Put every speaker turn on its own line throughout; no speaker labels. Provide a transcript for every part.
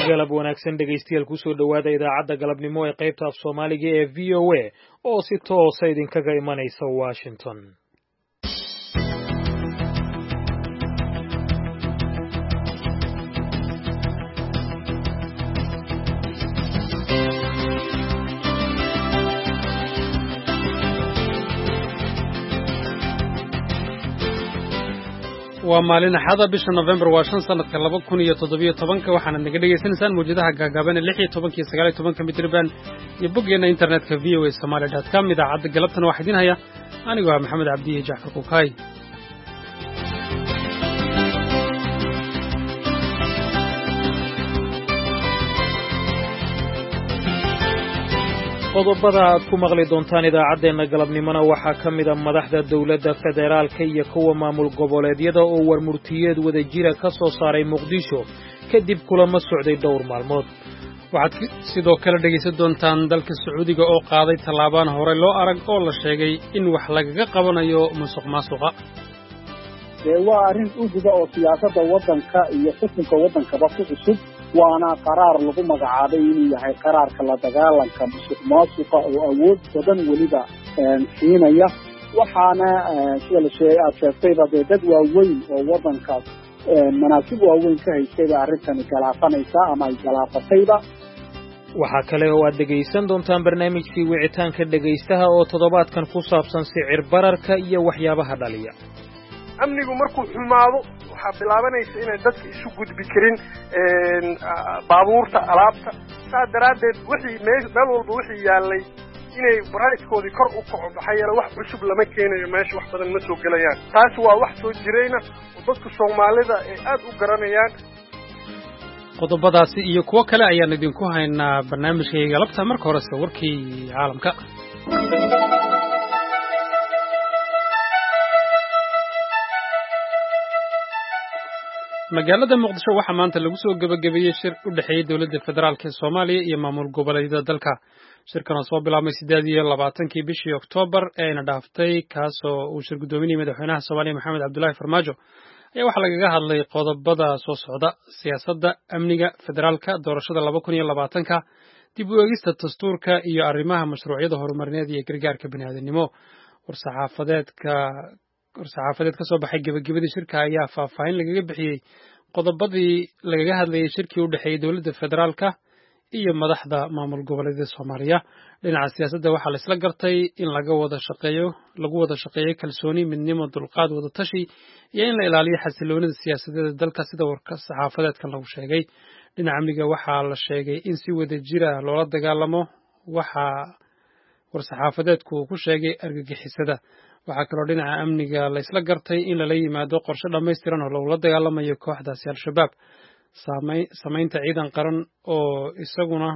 galab wanaagsan dhegaystayaal ku soo dhawaada idaacadda galabnimo ee qaybta af Soomaaliga ee VOA oo si toos ah idinkaga imanaysa Washington.
waa maalin axada bisha November waa 5 sanadka 2017 waxaana naga dhageysanaysaan muujadaha gaagaaban 16 iyo 19 midrabaan iyo boggeena internetka voasomali.com idaacadda galabtan waxaa idin haya anigu ah Maxamed Cabdi Jaafar Kukaay.
qodobada aad ku maqli doontaan idaacadeena galabnimona waxaa ka mid ah madaxda dawladda federaalka iyo kuwa maamul goboleedyada oo warmurtiyeed wadajira ka soo saaray Muqdisho kadib kulamo socday dhowr maalmood.
waxaad sidoo kale dhegeysan doontaan dalka Sacuudiga oo qaaday tallaabaan hore loo arag oo la sheegay in wax lagaga qabanayo musuqmaasuqa.
waa arrin u guda oo siyaasadda waddanka iyo xukunka waddankaba ku cusub waana qaraar lagu magacaabay inuu yahay qaraarka la dagaalanka musuqmaasuqa oo awood badan weliba siinaya waxaana sida la sheegay aad sheegtayba dad waaweyn oo waddankaas manaasib waaweyn ka haystayba arrintani galaafanaysa ama ay galaafatayba.
waxaa kale oo aad dhegaysan doontaan barnaamijkii wicitaanka dhegaystaha oo toddobaadkan ku saabsan sicir bararka iyo waxyaabaha dhaliya.
amnigu markuu xumaado waxaa bilaabanaysa inay dadka isu gudbi karin baabuurta alaabta saa daraaddeed wixii meel walba wixii yaalay inay baraa'iskoodii kor u kaco maxaa yeele wax cusub lama keenayo meesha wax badan ma soo gelayaan taasi waa wax soo jirayna oo dadka Soomaalida ay aad u garanayaan.
qodobadaasi iyo kuwo kale ayaan idinku haynaa barnaamijkayga galabta marka hore warkii caalamka. magaalada Muqdisho waxaa maanta lagu soo gabagabeeyay shir u dhaxeeyay dawladda federaalka Soomaaliya iyo maamul goboleedyada dalka. shirkan oo soo bilaabmay 18 bishii Oktoobar ee ina dhaaftay kaasoo uu shir gudoominayay madaxweynaha Soomaaliya Maxamed Cabdullaahi Farmaajo ayaa waxaa lagaga hadlay qodobada soo socda siyaasadda amniga federaalka doorashada 2020 dib u eegista dastuurka iyo arrimaha mashruucyada horumarineed iyo gargaarka bini'aadanimo. war-saxaafadeed ka soo baxay gabagabadii shirka ayaa faahfaahin lagaga bixiyey qodobadii lagaga hadlayay shirkii u dhaxeeyay dawladda federaalka iyo madaxda maamul goboleedyada Soomaaliya. dhinaca siyaasadda waxaa la isla gartay in lagu wada shaqeeyo kalsooni midnimo dulqaad wada tashi iyo in la ilaaliyo xasiloonida siyaasadeed dalka sida war-saxaafadeedka lagu sheegay. dhinaca amniga waxaa la sheegay in si wadajira loola dagaalamo waxaa war-saxaafadeedku ku sheegay argagixisada. waxaa kaloo dhinaca amniga la isla gartay in lala yimaado qorshe dhammaystiran oo lagula dagaalamayo kooxdaasi al-shabaab. samaynta ciidan qaran oo isaguna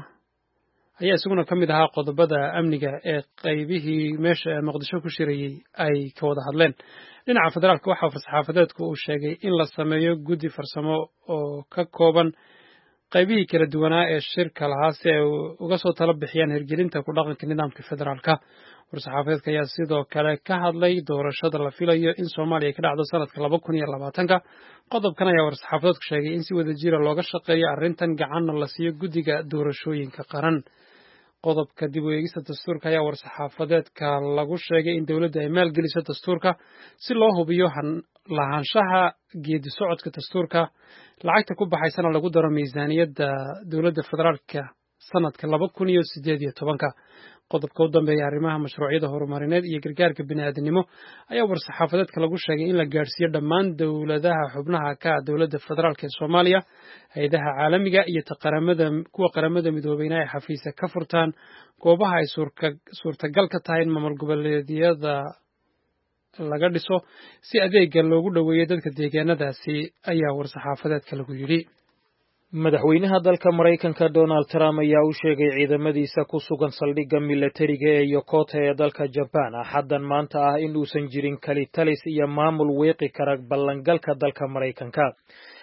ka mid ahaa qodobada amniga ee qaybihii meesha Muqdisho ku shirayay ay ka wada hadleen. dhinaca federaalka waxaa war-saxaafadeedku uu sheegay in la sameeyo guddi farsamo oo ka kooban qaybihii kala duwanaa ee shirka lahaa si ay uga soo talo bixiyaan hirgelinta ku dhaqanka nidaamka federaalka. war-saxaafadeedka ayaa sidoo kale ka hadlay doorashada la filayo in Soomaaliya ka dhacdo sanadka 2020. qodobkan ayaa war-saxaafadeedku sheegay in si wadajira looga shaqeeyo arrintan gacanna la siiyo guddiga doorashooyinka qaran. qodobka dib u eegista dastuurka ayaa war-saxaafadeedka lagu sheegay in dawladda ay maalgeliso dastuurka si loo hubiyo lahaanshaha geedi socodka dastuurka lacagta ku baxaysana lagu daro miisaaniyadda dawladda federaalka sanadka 2018. qodobka u dambeeya arrimaha mashruucyada horumarineed iyo gargaarka bini'aadanimo ayaa war-saxaafadeedka lagu sheegay in la gaarsiiyo dhammaan dawladaha xubnaha ka ah dawladda federaalka ee Soomaaliya hay'adaha caalamiga iyo kuwa qaramada midoobay ay xafiisa ka furtaan goobaha ay suurtagal ka tahay in maamul goboleedyada laga dhiso si adeega loogu dhaweeyo dadka deegaanadaasi ayaa war-saxaafadeedka lagu yidhi.
madaxweynaha dalka Mareykanka Donald Trump ayaa u sheegay ciidamadiisa ku sugan saldhigga militariga ee Yokota ee dalka Japan xaddan maanta in uusan jirin kali talis iyo maamul weeqi kara ballangalka dalka Mareykanka.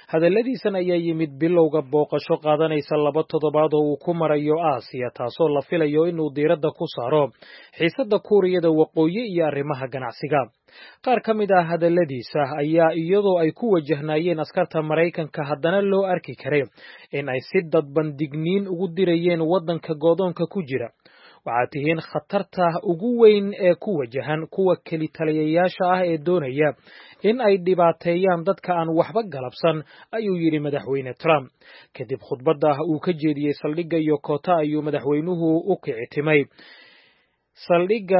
hadalladiisan ayaa yimid bilowga booqasho qaadanaysa 2 toddobaad oo uu ku marayo Aasiya taasoo la filayo inuu diiradda ku saaro xiisadda Kuuriyada Waqooyi iyo arrimaha ganacsiga. qaar ka mid ah hadalladiisa ayaa iyadoo ay ku wajahnaayeen askarta Maraykanka haddana loo arki karay in ay si dadban digniin ugu dirayeen waddanka go'doonka ku jira. waxaad tihiin khatarta ugu weyn ee ku wajahan kuwa keli taliyayaasha ah ee doonaya in ay dhibaateeyaan dadka aan waxba galabsan, ayuu yidhi madaxweyne Trump. kadib khudbadda uu ka jeediyey saldhigga Yokota ayuu madaxweynuhu u kicitimay saldhigga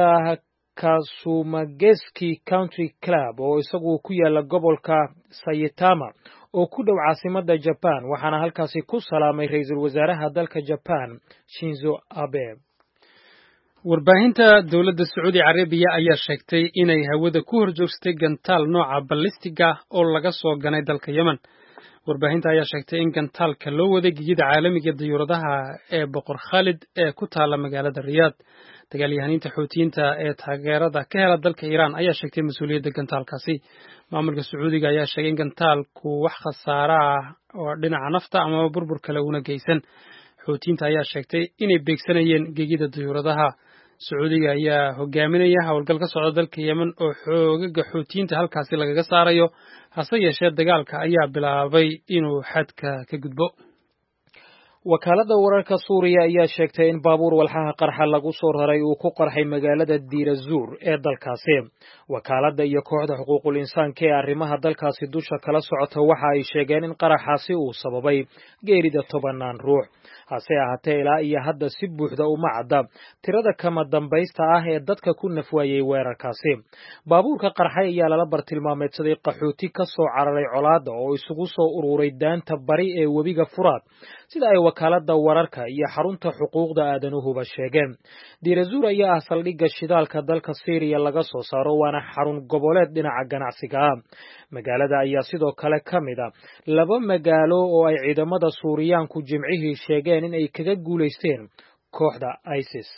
Kasumageski Country Club oo isagu ku yaala gobolka Saitama oo ku dhow caasimadda Japan, waxaana halkaasi ku salaamay ra'iisul wasaaraha dalka Japan Shinzo Abe.
warbaahinta dowladda Sacuudi Carabiya ayaa sheegtay inay hawada ku horjoogsatay gantaal nooca ballistiga oo laga soo ganay dalka Yemen. warbaahinta ayaa sheegtay in gantaalka loo waday gigida caalamiga diyuuradaha ee Boqor Khalid ee ku taala magaalada Riyadh. dagaalyahaniinta Xuutiyiinta ee taageerada ka hela dalka Iran ayaa sheegtay mas'uuliyadda gantaalkaasi. maamulka Sacuudiga ayaa sheegay in gantaalku wax khasaare ah oo dhinaca nafta ama burbur kale una geysan. Xuutiyiinta ayaa sheegtay inay beegsanayeen gigida diyuuradaha. Sacuudiga ayaa hogaaminaya howlgal ka socda dalka Yemen oo xoogaga Xuutiyiinta halkaasi lagaga saarayo, hase yeeshee dagaalka ayaa bilaabay inuu xadka ka gudbo.
wakaaladda wararka Suuriya ayaa sheegtay in baabuur walxaha qarxa lagu soo raray uu ku qarxay magaalada Deir ez-Zor ee dalkaasi. wakaaladda iyo kooxda xuquuqul insaanka ee arrimaha dalkaasi dusha kala socota waxa ay sheegeen in qaraxaasi uu sababay geerida 10 ruux. hase ahaatee ilaa iyo hadda si buuxda uma cadda tirada kama dambaysta ah ee dadka ku nafwaayay weerarkaasi. baabuurka qarxay ayaa lala bartilmaameedsaday qaxooti ka soo cararay colaadda oo isugu soo ururay daanta bari ee webiga Furaad, sida ay wakaaladda wararka iyo xarunta xuquuqda aadanuhuba sheegeen. Deir ez-Zor ayaa ah saldhigga shidaalka dalka Syria laga soo saaro, waana xarun goboleed dhinaca ganacsiga ah. magaalada ayaa sidoo kale ka mid ah 2 magaalo oo ay ciidamada Suuriyaanku jimcihii sheegeen in ay kaga guulaysteen kooxda ISIS.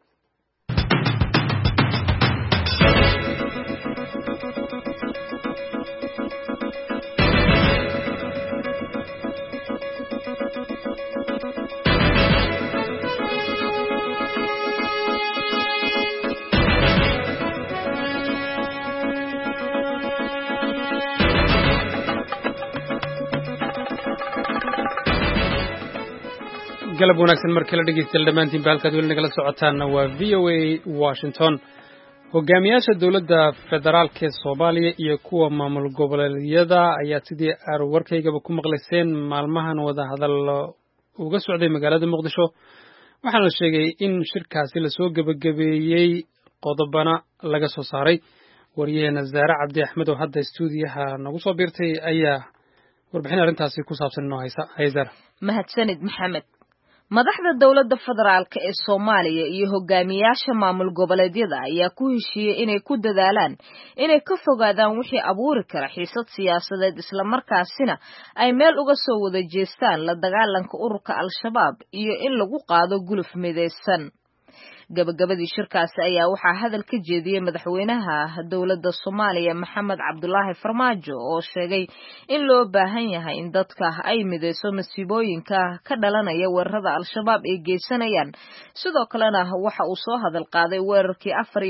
galab wanaagsan markii la dhegeystayaal dhammaantiin halkaad weli nagala socotaana waa VOA Washington. hogaamiyaasha dowladda federaalka ee Soomaaliya iyo kuwa maamul goboleedyada ayaa sidii warkaygaba ku maqlayseen maalmahan wada hadal uga socday magaalada Muqdisho, waxaana la sheegay in shirkaasi la soo gabagabeeyey qodobana laga soo saaray. wariyaheena Zaare Cabdi Axmed oo hadda stuudiyaha nagu soo biirtay ayaa warbixin arrintaasi ku saabsan inoo haysa.
mahadsanid Maxamed. madaxda dowladda federaalka ee Soomaaliya iyo hogaamiyaasha maamul goboleedyada ayaa ku heshiiyey inay ku dadaalaan inay ka fogaadaan wixii abuuri kara xiisad siyaasadeed, isla markaasina ay meel uga soo wada jeestaan la dagaalanka ururka Al-Shabaab iyo in lagu qaado guluf midaysan. gabagabadii shirkaasi ayaa waxaa hadal ka jeediyey madaxweynaha dowladda Soomaaliya Maxamed Cabdullaahi Farmaajo oo sheegay in loo baahan yahay in dadka ay midayso masiibooyinka ka dhalanaya weerarada Al-Shabaab ay geysanayaan. sidoo kalena waxa uu soo hadal qaaday weerarkii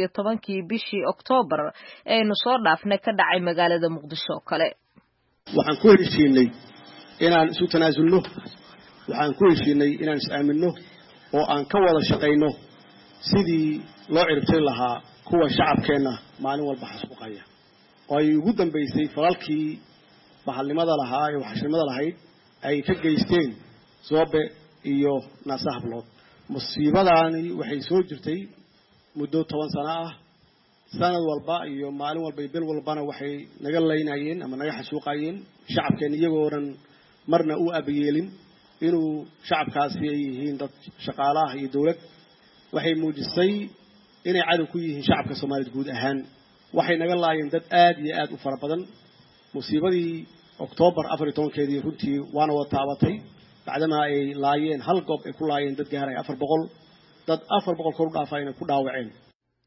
14 bishii Oktoobar ee aynu soo dhaafnay ka dhacay magaalada Muqdisho kale.
waxaan ku heshiinay inaan isu tanaasulno, waxaan ku heshiinay inaan is-aaminno oo aan ka wada shaqayno sidii loo ciribtiri lahaa kuwa shacabkeena maalin walba xasuuqaya oo ay ugu dambeysay falalkii bahalnimada lahaa ee waxashimada lahayd ay ka geysteen Soobe iyo Naasahblood. musiibadaani waxay soo jirtay muddo 10 sano ah. sanad walba iyo maalin walba iyo bil walbana waxay naga leynayeen ama naga xasuuqayeen shacabkeena iyagoo dhan marna u abayeelin inuu shacabkaasi ay yihiin dad shaqaalaha iyo dawlad. waxay muujisay inay cadow ku yihiin shacabka Soomaaliyeed guud ahaan. waxay naga laayeen dad aad iyo aad u fara badan. musiibadii Oktoobar 14keedii runtii waana wada taabatay, bacdama ay laayeen hal goob ay ku laayeen dad gaaray 400, dad 400 kor u dhaafayna ku dhaawaceen.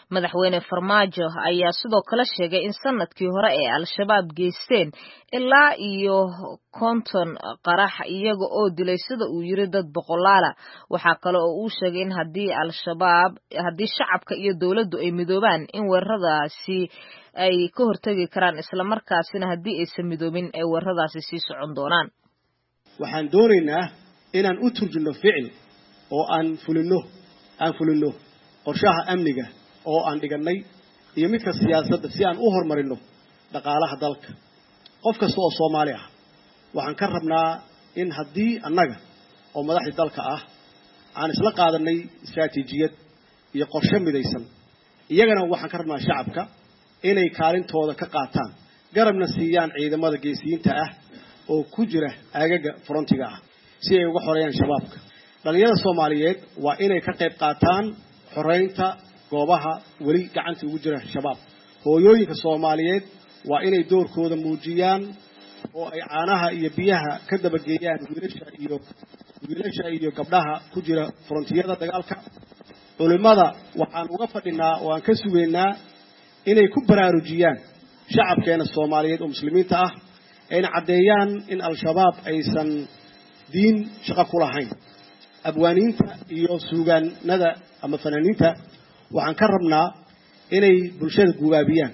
madaxweyne Farmaajo ayaa sidoo kale sheegay in sanadkii hore ee al-shabaab geysteen ilaa iyo 50 qarax iyaga oo dilay sida uu yiri dad boqolaala. waxaa kale oo uu sheegay in haddii shacabka iyo dawladdu ay midoobaan in weeraradaasi ay ka hortagi karaan isla markaasina haddii aysan midoobin ay weeraradaasi sii socon doonaan.
waxaan doonaynaa inaan u turjino ficil oo aan fulino qorshaha amniga oo aan dhiganay iyo midka siyaasadda si aan u horumarino dhaqaalaha dalka. qof kasta oo Soomaali ah waxaan ka rabnaa in haddii annaga oo madaxda dalka ah aan isla qaadanay istaraatiijiyad iyo qorshe midaysan, iyagana waxaan ka rabnaa shacabka inay kaalintooda ka qaataan, garabna siiyaan ciidamada geesiyiinta ah oo ku jira aagaga frontiga ah si ay uga xoreeyaan shabaabka. dhalinyarada Soomaaliyeed waa inay ka qayb qaataan xoreynta goobaha weli gacanta ugu jira shabaab. hooyooyinka Soomaaliyeed waa inay doorkooda muujiyaan oo ay caanaha iyo biyaha ka dabageeyaan wiilasha iyo gabdhaha ku jira frontiyada dagaalka. culimada waxaan uga fadhinaa oo aan ka sugeynaa inay ku baraarujiyaan shacabkeena Soomaaliyeed oo muslimiinta ah ayna caddeeyaan in al-shabaab aysan diin shaqo ku lahayn. abwaaniinta iyo suugaanada ama fanaaniinta waxaan ka rabnaa inay bulshada gubaabiyaan.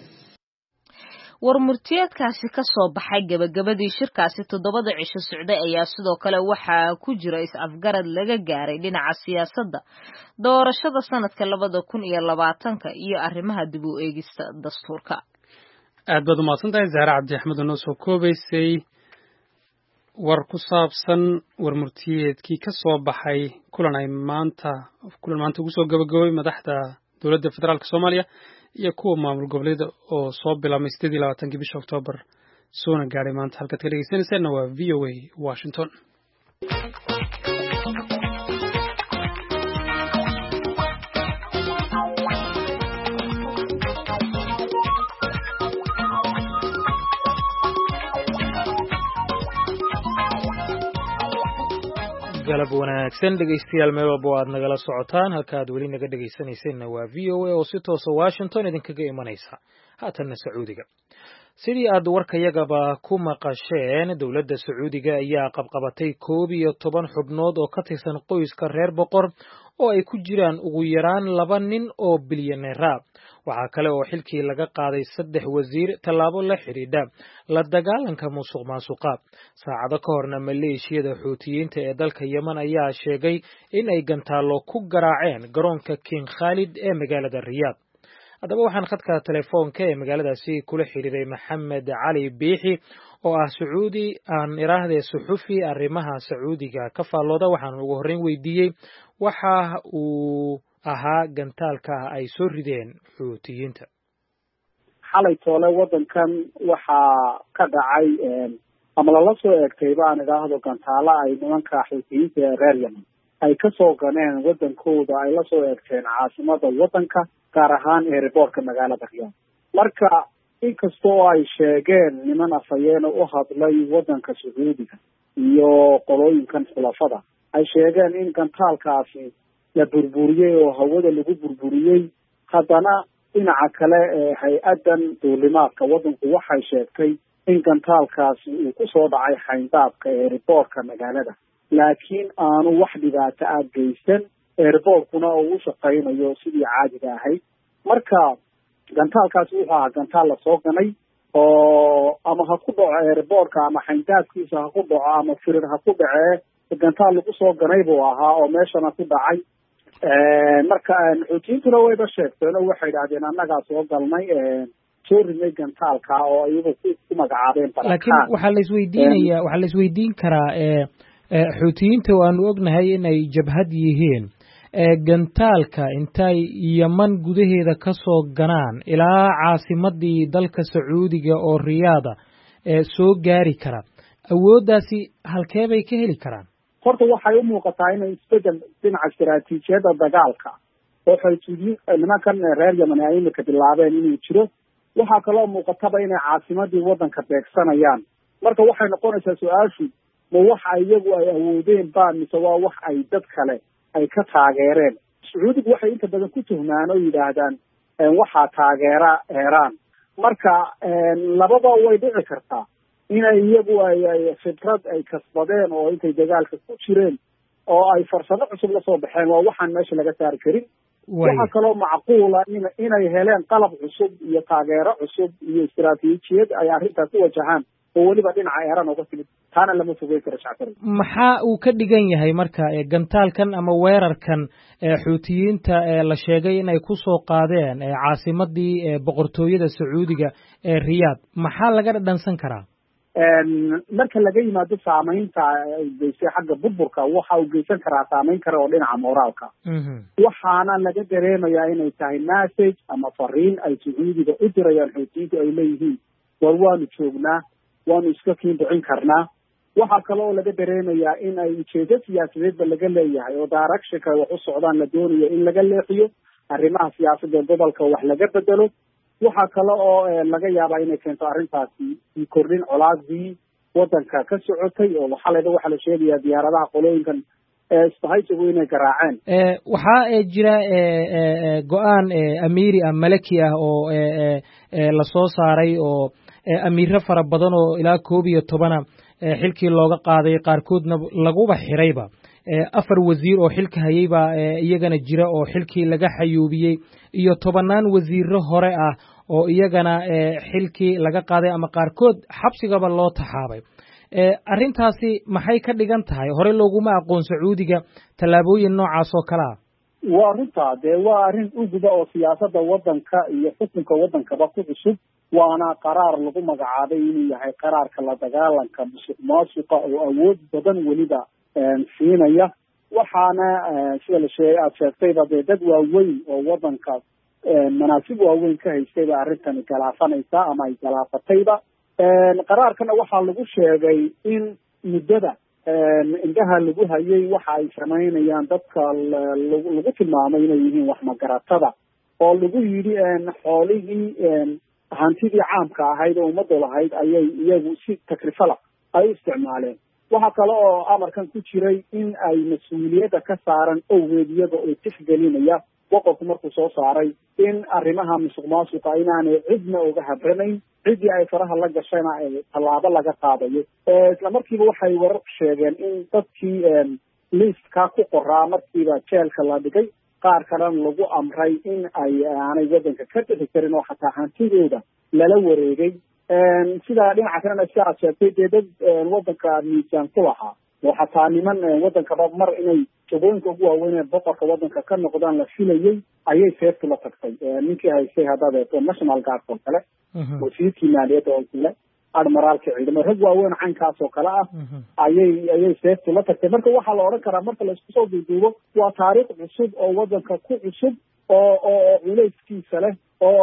warmurtiyeedkaasi ka soo baxay gabagabadii shirkaasi 7 cisho socday ayaa sidoo kale waxaa ku jira is-afgarad laga gaaray dhinaca siyaasadda, doorashada sanadka 2020 iyo arrimaha dib u eegista dastuurka.
aad baad u mahadsantahay Zahra Cabdi Axmed oo noo soo koobaysay war ku saabsan warmurtiyeedkii ka soo baxay kulan maanta ugu soo gabagabay madaxda dowladda federaalka Soomaaliya iyo kuwa maamul goboleeda oo soo bilaabmay 28 bisha Oktoobar soona gaaray maanta. halkaad ka dhegeysanaysaana waa VOA Washington.
galab wanaagsan dhegeystayaal meel walba aad nagala socotaan. halka aad weli naga dhegeysanayseena waa VOA oo si toos ah Washington idinkaga imanaysa. haatanna Sacuudiga. sidii aad warkayagaba ku maqasheen, dowladda Sacuudiga ayaa qabqabatay 11 xubnood oo ka tirsan qoyska reer boqor oo ay ku jiraan ugu yaraan 2 nin oo bilyaneer ah. waxaa kale oo xilkii laga qaaday 3 wasiir tallaabo la xiriidha la dagaalanka musuqmaasuqa. saacado ka horna maleeshiyada Xuutiyiinta ee dalka Yemen ayaa sheegay in ay gantaalo ku garaaceen garoonka King Khalid ee magaalada Riyadh. haddaba waxaan khadka telefoonka ee magaaladaasi kula xiriiray Maxamed Cali Biixi oo ah Sacuudi aan iraahday suxufi arrimaha Sacuudiga ka faallooda. waxaan ugu horreyn weydiiyey waxa uu ahaa gantaalka ay soo rideen Xuutiyiinta.
xalay toole wadankan waxaa ka dhacay ama lala soo eegtay baan idhaahdo gantaalo ay nimanka Xuutiyiinta ee reer Yemen ay ka soo ganeen wadankooda, ay la soo eegteen caasimada wadanka gaar ahaan airportka magaalada Riyadh. marka inkastoo ay sheegeen niman afhayeen u hadlay wadanka Sacuudiga iyo qolooyinkan xulafada ay sheegeen in gantaalkaasi la burburiyey oo hawada lagu burburiyey, haddana dhinaca kale hay-adan duulimaadka wadanku waxay sheegtay in gantaalkaasi uu ku soo dhacay xayndaabka airportka magaalada, laakiin aanu wax dhibaato ah geysan, airportkuna uu u shaqaynayo sidii caadiga ahayd. marka gantaalkaasi wuxuu ahaa gantaal la soo ganay oo ama ha ku dhaco airportka ama xayndaabkiisa ha ku dhaco ama firir ha ku dhacee gantaal lagu soo ganay buu ahaa oo meeshana ku dhacay. marka Xuutiyiintuna wayba sheegteen oo waxay yidhaahdeen annagaa soo galnay soo ridnay gantaalka oo iyagu ku magacaabeen barakaan.
laakiin waxaa la isweydiin karaa Xuutiyiinta oo aanu ognahay inay jabhad yihiin, gantaalka intay Yemen gudaheeda ka soo ganaan ilaa caasimadii dalka Sacuudiga oo Riyaada soo gaari kara, awooddaasi halkee bay ka heli karaan?
horta waxay u muuqataa inay isbedel dhinaca istaraatiijiyadda dagaalka oo Xuutiyiin nimankan reer Yemen ay imika bilaabeen inuu jiro. waxaa kaloo muuqataba inay caasimadii wadanka beegsanayaan. marka waxay noqonaysaa su-aashu ma wax iyagu ay awoodeen baa mise waa wax ay dad kale ay ka taageereen. Sacuudigu waxay inta badan ku tuhmaan oo yidhaahdaan waxaa taageera Iran marka labada way dhici kartaa inay iyagu ay fikrad ay kasbadeen oo intay dagaalka ku jireen oo ay farsamo cusub la soo baxeen waa waxaan meesha laga saari karin waxa kaloo macquula inay heleen qalab cusub iyo taageero cusub iyo istiraatiijiyad ay arrinta ku wajahaan oo waliba dhinaca Iran uga timid taana lama fogey karo shacabka
maxaa uu ka dhigan yahay marka gantaalkan ama weerarkan xuutiyiinta la sheegay inay ku soo qaadeen caasimadii boqortooyada Sacuudiga ee Riyadh maxaa laga dhansan karaa
marka laga yimaado saamaynta geysay xagga burburka waxa uu geysan karaa saamayn kale oo dhinaca moraalka waxaana laga dareemayaa inay tahay message ama fariin ay Sacuudiga u dirayaan xuutiyiintu ay leeyihiin war waanu joognaa waanu iska kiindicin karnaa waxaa kale oo laga dareemayaa in ay ujeedo siyaasadeedba laga leeyahay oo directionka wax u socdaan la doonayo in laga leexiyo arrimaha siyaasadda gobolka wax laga bedelo waxaa kale oo laga yaabaa inay keento arrintaasi kordhin colaadii waddanka ka socotay oo waxaa la sheegayaa diyaaradaha qolooyinkan isbahaysigu inay garaaceen
waxaa jira go-aan amiiri ah malaki ah oo la soo saaray oo amiiro fara badan oo ilaa 11 xilkii looga qaaday qaarkoodna laguba xirayba 4 wasiir oo xilka hayayba iyagana jira oo xilkii laga xayuubiyey iyo 10 wasiiro hore ah oo iyagana xilkii laga qaaday ama qaarkood xabsigaba loo taxaabay arrintaasi maxay ka dhigan tahay hore looguma aqoon Sacuudiga tallaabooyin noocaas oo kala
waa runtaa dee waa arrin u guda oo siyaasadda waddanka iyo xukunka waddankaba ku cusub waana qaraar lagu magacaabay inuu yahay qaraarka la dagaalanka musuqmaasuqa oo awood badan weliba siinaya waxaana sida la sheegay aad sheegtayba dee dad waaweyn oo waddanka manaasib waaweyn ka haystayba arrintani galaafanaysa ama ay galaafatayba qaraarkana waxaa lagu sheegay in muddada indhaha lagu hayay waxa ay samaynayaan dadka lagu tilmaamay inay yihiin wax magaratada oo lagu yidhi xoolihii hantidii caamka ahayd oo ummadda lahayd ayay iyagu si takrifala ay u isticmaaleen waxaa kale oo amarkan ku jiray in ay mas-uuliyadda ka saaran owgeed iyaga oo tixgelinaya boqorku markuu soo saaray in arrimaha musuqmaasuqa inaanay cidna uga habranayn ciddii ay faraha la gashayna tallaabo laga qaadayo isla markiiba waxay wararku sheegeen in dadkii liistka ku qoraa markiiba jeelka la dhigay qaar kalena lagu amray in aanay waddanka ka bixi karin oo xataa hantidooda lala wareegay sidaa dhinaca kalena si aad sheegtay dee dad waddanka miisaan ku lahaa oo xataa niman waddankaba mar inay jagooyinka ugu waaweyn ee boqorka waddanka ka noqdaan la filayay ayay seeftu la tagtay ninkii haystay haddaad eegto national guard oo kale wasiirkii maaliyadda oo kale admiraalka ciidamo rag waaweyn caynkaas oo kale ah ayay seeftu la tagtay marka waxaa la odhan karaa marka la isku soo duuduubo waa taariikh cusub oo waddanka ku cusub oo culayskiisa leh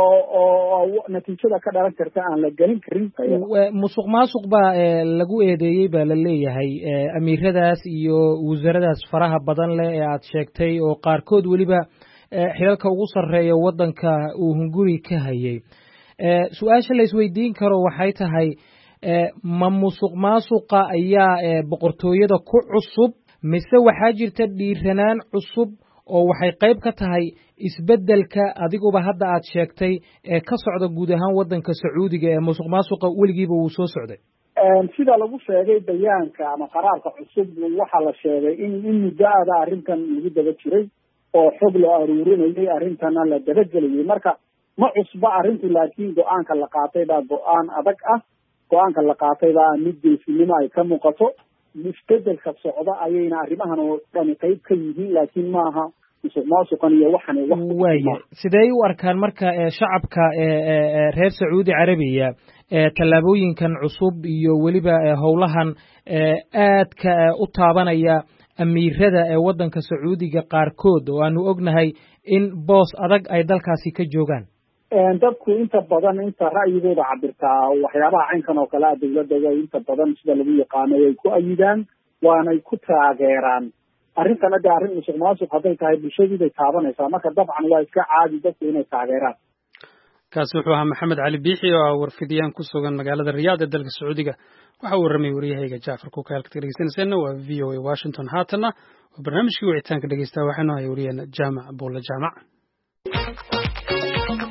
oo natiijada ka dhalan karta aan la gelin karin
musuq maasuq baa lagu eedeeyey baa la leeyahay amiiradaas iyo wasaaradaas faraha badan leh ee aad sheegtay oo qaarkood weliba xilalka ugu sarreeya waddanka uu hunguri ka hayay su-aasha la isweydiin karo waxay tahay ma musuq maasuqa ayaa boqortooyada ku cusub mise waxaa jirta dhiiranaan cusub oo waxay qayb ka tahay isbeddelka adiguba hadda aad sheegtay ee ka socda guud ahaan waddanka Sacuudiga ee musuq maasuqa weligiiba uu soo socday
sida lagu sheegay bayaanka ama qaraarka cusub waxaa la sheegay in muddaada arrintan lagu daba jiray oo xog loo aruurinayay arrintana la dabagelayay marka ma cusba arrintu laakiin go-aanka la qaatay baa go-aan adag ah go-aanka la qaatay baa mid geesinimo ay ka muuqato isbedelka socda ayayna arrimahan oo dhan qayb ka yihiin laakiin maaha musuq maasuqan iyo waxan
waaya sidee u arkaan marka shacabka reer Sacuudi Carabiya tallaabooyinkan cusub iyo weliba howlahan aadka u taabanaya amiirada ee waddanka Sacuudiga qaarkood oo aanu ognahay in boos adag ay dalkaasi ka joogaan
dadku inta badan inta ra'yigooda cabirtaa waxyaabaha caynkan oo kale dawladda way inta badan sida lagu yaqaano ay ku ayidaan waanay ku taageeraan arrintana dee arrin musuq maasuq hadday tahay bulshadiiday taabanaysaa marka dabcan waa iska caadi dadku inay taageeraan
kaasi wuxuu ahaa maxamed cali biixi oo warfidiyaan ku sugan magaalada Riyaad ee dalka Sacuudiga waxa uu warramay wariyahayga Jaafar Kuka halka dhegeysanaysan waa VOA Washington haatana oo barnaamijkii wicitaanka dhegeysta waxaanu hay wariyana Jaamac Buulla Jaamac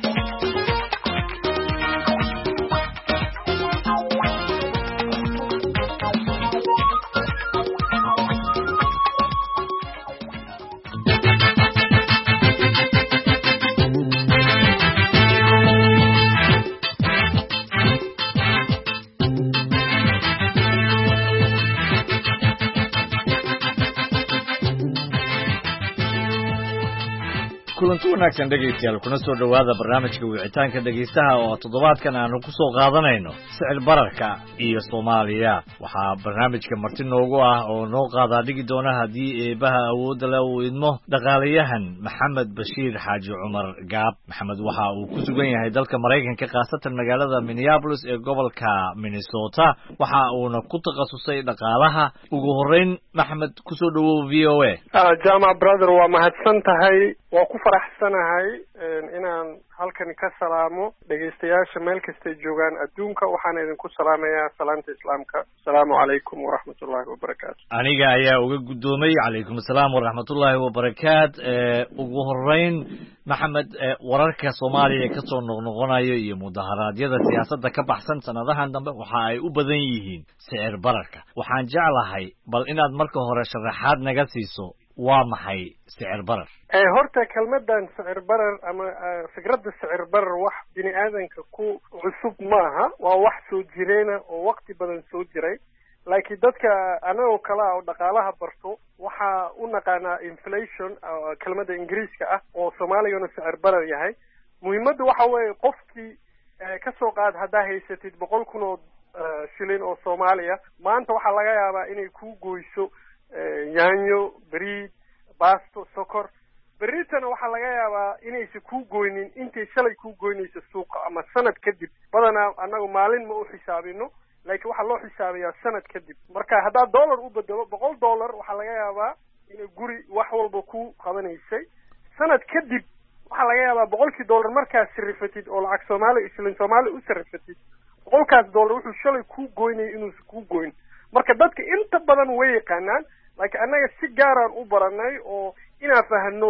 kulanti wanaagsan dhegaystayaal kuna soo dhowaada barnaamijka wicitaanka dhegaystaha oo toddobaadkan aanu ku soo qaadanayno sicir bararka iyo Soomaaliya waxaa barnaamijka marti noogu ah oo noo qaadaa dhigi doona haddii eebaha awoodda leh uu idmo dhaqaalayahan Maxamed Bashiir Xaaji Cumar Gaab. Maxamed waxa uu ku sugan yahay dalka Mareykanka khaasatan magaalada Minneapolis ee gobolka Minnesota waxa uuna ku takhasusay dhaqaalaha. Ugu horeyn Maxamed ku soo dhawow VOA.
Jama brother waa mahadsan tahay waa ku faraxsanahay inaan halkan ka salaamo dhageystayaasha meel kasta joogaan adduunka waxaan idinku salaamayaa salaanta islaamka assalaamu calaykum waraxmatullaahi wabarakaatu.
Aniga ayaa uga gudoomay calaykum assalaam waraxmatullaahi wabarakaatu. Ugu horeyn Maxamed wararka Soomaaliya ka soo noqnoqonayo iyo mudaharaadyada siyaasadda ka baxsan sanadahan dambe waxa ay u badan yihiin sicir bararka. Waxaan jeclahay bal inaad marka hore sharaxaad naga siiso waa maxay sicir barar?
horta kelmadan sicir barar ama fikradda sicir barar wax bini aadanka ku cusub maaha waa wax soo jireena oo waqti badan soo jiray laakiin dadka anagoo kala oo dhaqaalaha barto waxa u naqaanaa inflation kelmadda ingiriiska ah oo Soomaaliyana sicir barar yahay muhiimaddu waxa weeye qofkii ka soo qaad hadaa haysatid 100,000 oo shilin oo Soomaaliya maanta waxa laga yaabaa inay ku goyso yaanyo bariid baasto sokor beritana waxaa laga yaabaa inaysan ku goynin intay shalay ku goynayso suuqa ama sanad kadib badanaa anagu maalin ma u xisaabino laakiin waxaa loo xisaabiyaa sanad kadib marka haddaa dollar u bedelo $100 waxaa laga yaabaa inay guri wax walba ku qabanaysay sanad kadib waxaa laga yaabaa $100 markaad sarifatid oo lacag Soomaali isla Soomaali u sarifatid $100 wuxuu shalay ku goynay inuu ku goyn marka dadka inta badan way yaqaanaan laakiin anaga si gaar ah u baranay oo inaan fahanno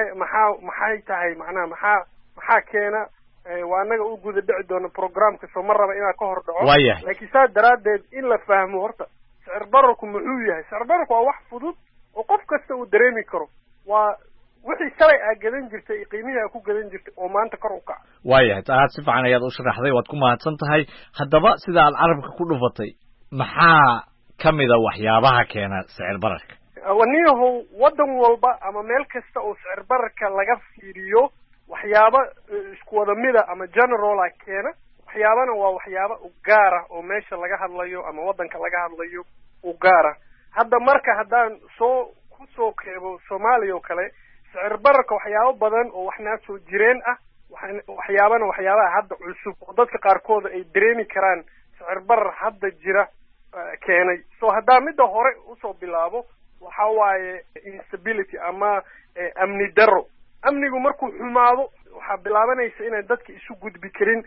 maxay tahay macnaha maxaa keena waa anaga u guda dhici doona programka soo mar raba inaan ka hor dhaco laakiin saa daraadeed in la fahmo horta sicir bararku muxuu yahay sicir bararku waa wax fudud oo qof kasta uu dareemi karo waa wixii shalay aad gadan jirtay qiimihii aad ku gadan jirtay oo maanta kor u kaca
waayahay taas si fiican ayaad u sharaxday waad ku mahadsan tahay haddaba sida aad carabka ku dhufatay maxaa kamida waxyaabaha keena sicir bararka
waniyahu wadan walba ama meel kasta oo sicir bararka laga fiiriyo waxyaabo isku wada mida ama general keena waxyaabana waa waxyaabo u gaar ah oo meesha laga hadlayo ama wadanka laga hadlayo u gaar ah hadda marka haddaan ku soo keebo Soomaaliya oo kale sicir bararka waxyaabo badan oo waxna soo jireen ah waxyaabaha hadda cusub oo dadka qaarkood ay dareemi karaan sicir barar hadda jira keenay soo haddaa midda hore usoo bilaabo waxa waaye instability ama amni daro amnigu markuu xumaado waxaa bilaabanaysa inay dadka isu gudbi karin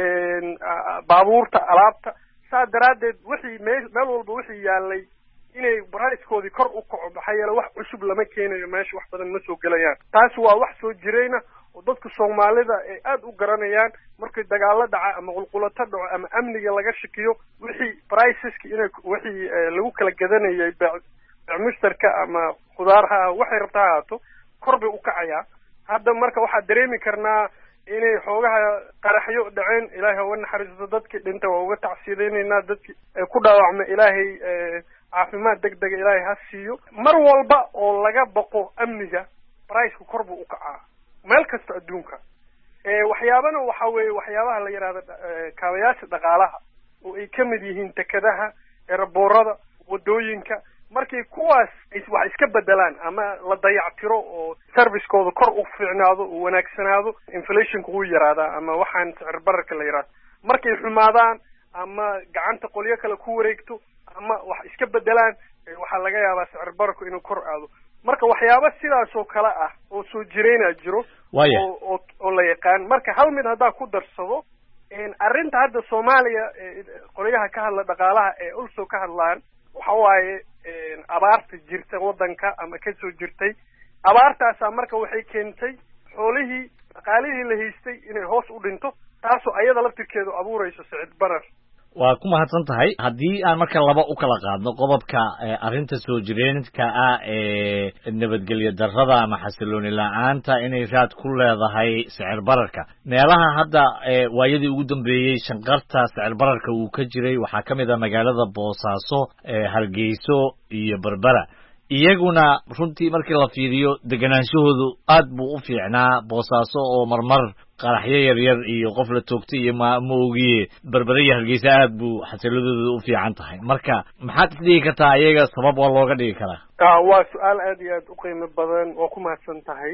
baabuurta alaabta saa daraadeed wixii meel walba wixii yaalay inay price-koodii kor u kaco maxaa yeelay wax cusub lama keenayo meesha wax badan ma soo gelayaan taasi waa wax soo jirayna oo dadka Soomaalida ay aad u garanayaan markay dagaalo dhaca ama qulqulato dhaco ama amniga laga shakiyo wixii priceski inay wixii lagu kala gadanayay mushtarka ama khudaarha waxay rabtaa haato kor bay u kacayaa hadda marka waxaa dareemi karnaa inay xoogaha qaraxyo dhaceen ilaahay oo naxariisto dadkii dhinta waa uga tacsiideynayna dadkii ku dhaawacmay ilaahay caafimaad degdeg ilaahay ha siiyo mar walba oo laga baqo amniga price-ku kor buu u kacaa meel kasta adduunka waxyaabana waxa weeye waxyaabaha la yiraahdo kaabayaasha dhaqaalaha oo ay ka mid yihiin takadaha eraboorada wadooyinka markay kuwaas wax iska bedelaan ama la dayactiro oo service-kooda kor u fiicnaado oo wanaagsanaado inflation-ku wuu yaraadaa ama waxaan sicir bararka la yiraahdo markay xumaadaan ama gacanta qolyo kale ku wareegto ama wax iska bedelaan waxa laga yaabaa sicir bararku inuu kor aado marka waxyaabo sidaas oo kale ah oo soo jireyna jiro oo la yaqaan marka hal mid hadaa ku darsado arrinta hadda Soomaaliya qolyaha ka hadla dhaqaalaha ee ulso ka hadlaan waxa waaye abaarta jirta wadanka ama ka soo jirtay abaartaas marka waxay keentay xoolihii dhaqaalihii la haystay inay hoos u dhinto taasoo ayada laftirkeedu abuurayso sicir barar
waa ku mahadsan tahay haddii aan marka laba u kala qaadno qodobka arrinta soo jireenka ah ee nabadgelyo darrada ama xasilooni la'aanta inay raad ku leedahay sicir bararka meelaha hadda waayadii ugu dambeeyay shanqarta sicir bararka uu ka jiray waxaa ka mid ah magaalada Boosaaso Hargeyso iyo Berbera iyaguna runtii markii la fiiriyo deganaanshahoodu aad buu u fiicnaa Boosaaso oo marmar qaraxyo yaryar iyo qof la toogtay iyo ma ogiye Berberiya Hargeysa aad buu xasiladoodu u fiican tahay marka maxaad isdhihi kartaa iyaga sabab waa looga dhigi karaa
waa su'aal aad iyo aad u qiimo badan oo ku mahadsan tahay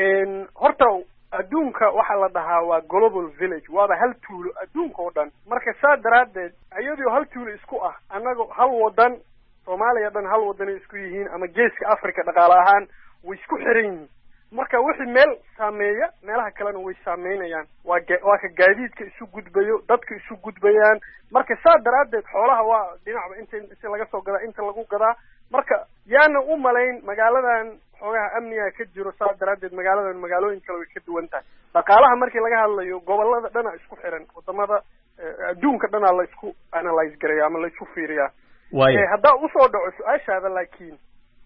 horta adduunka waxa la dhahaa waa global village waaba hal tuulo adduunka oo dhan marka saa daraadeed iyadoo hal tuulo isku ah annaga hal wadan Soomaaliya dhan hal wadan isku yihiin ama geeska Afrika dhaqaale ahaan way isku xiran yihiin marka wixii meel saameeya meelaha kalena way saameynayaan waa ka gaadiidka isu gudbayo dadka isu gudbayaan marka saa daraadeed xoolaha waa dhinacba inta laga soo gadaa inta lagu gadaa marka yaana u malayn magaaladan xoogaha amniga ka jiro saa daraadeed magaaladan magaalooyin kale way ka duwan tahay dhaqaalaha markii laga hadlayo gobolada dhana isku xiran wadamada adduunka dhana la isku analyze gareeyo ama la isku fiiriyaa haddaa usoo dhaco su-aashaada laakiin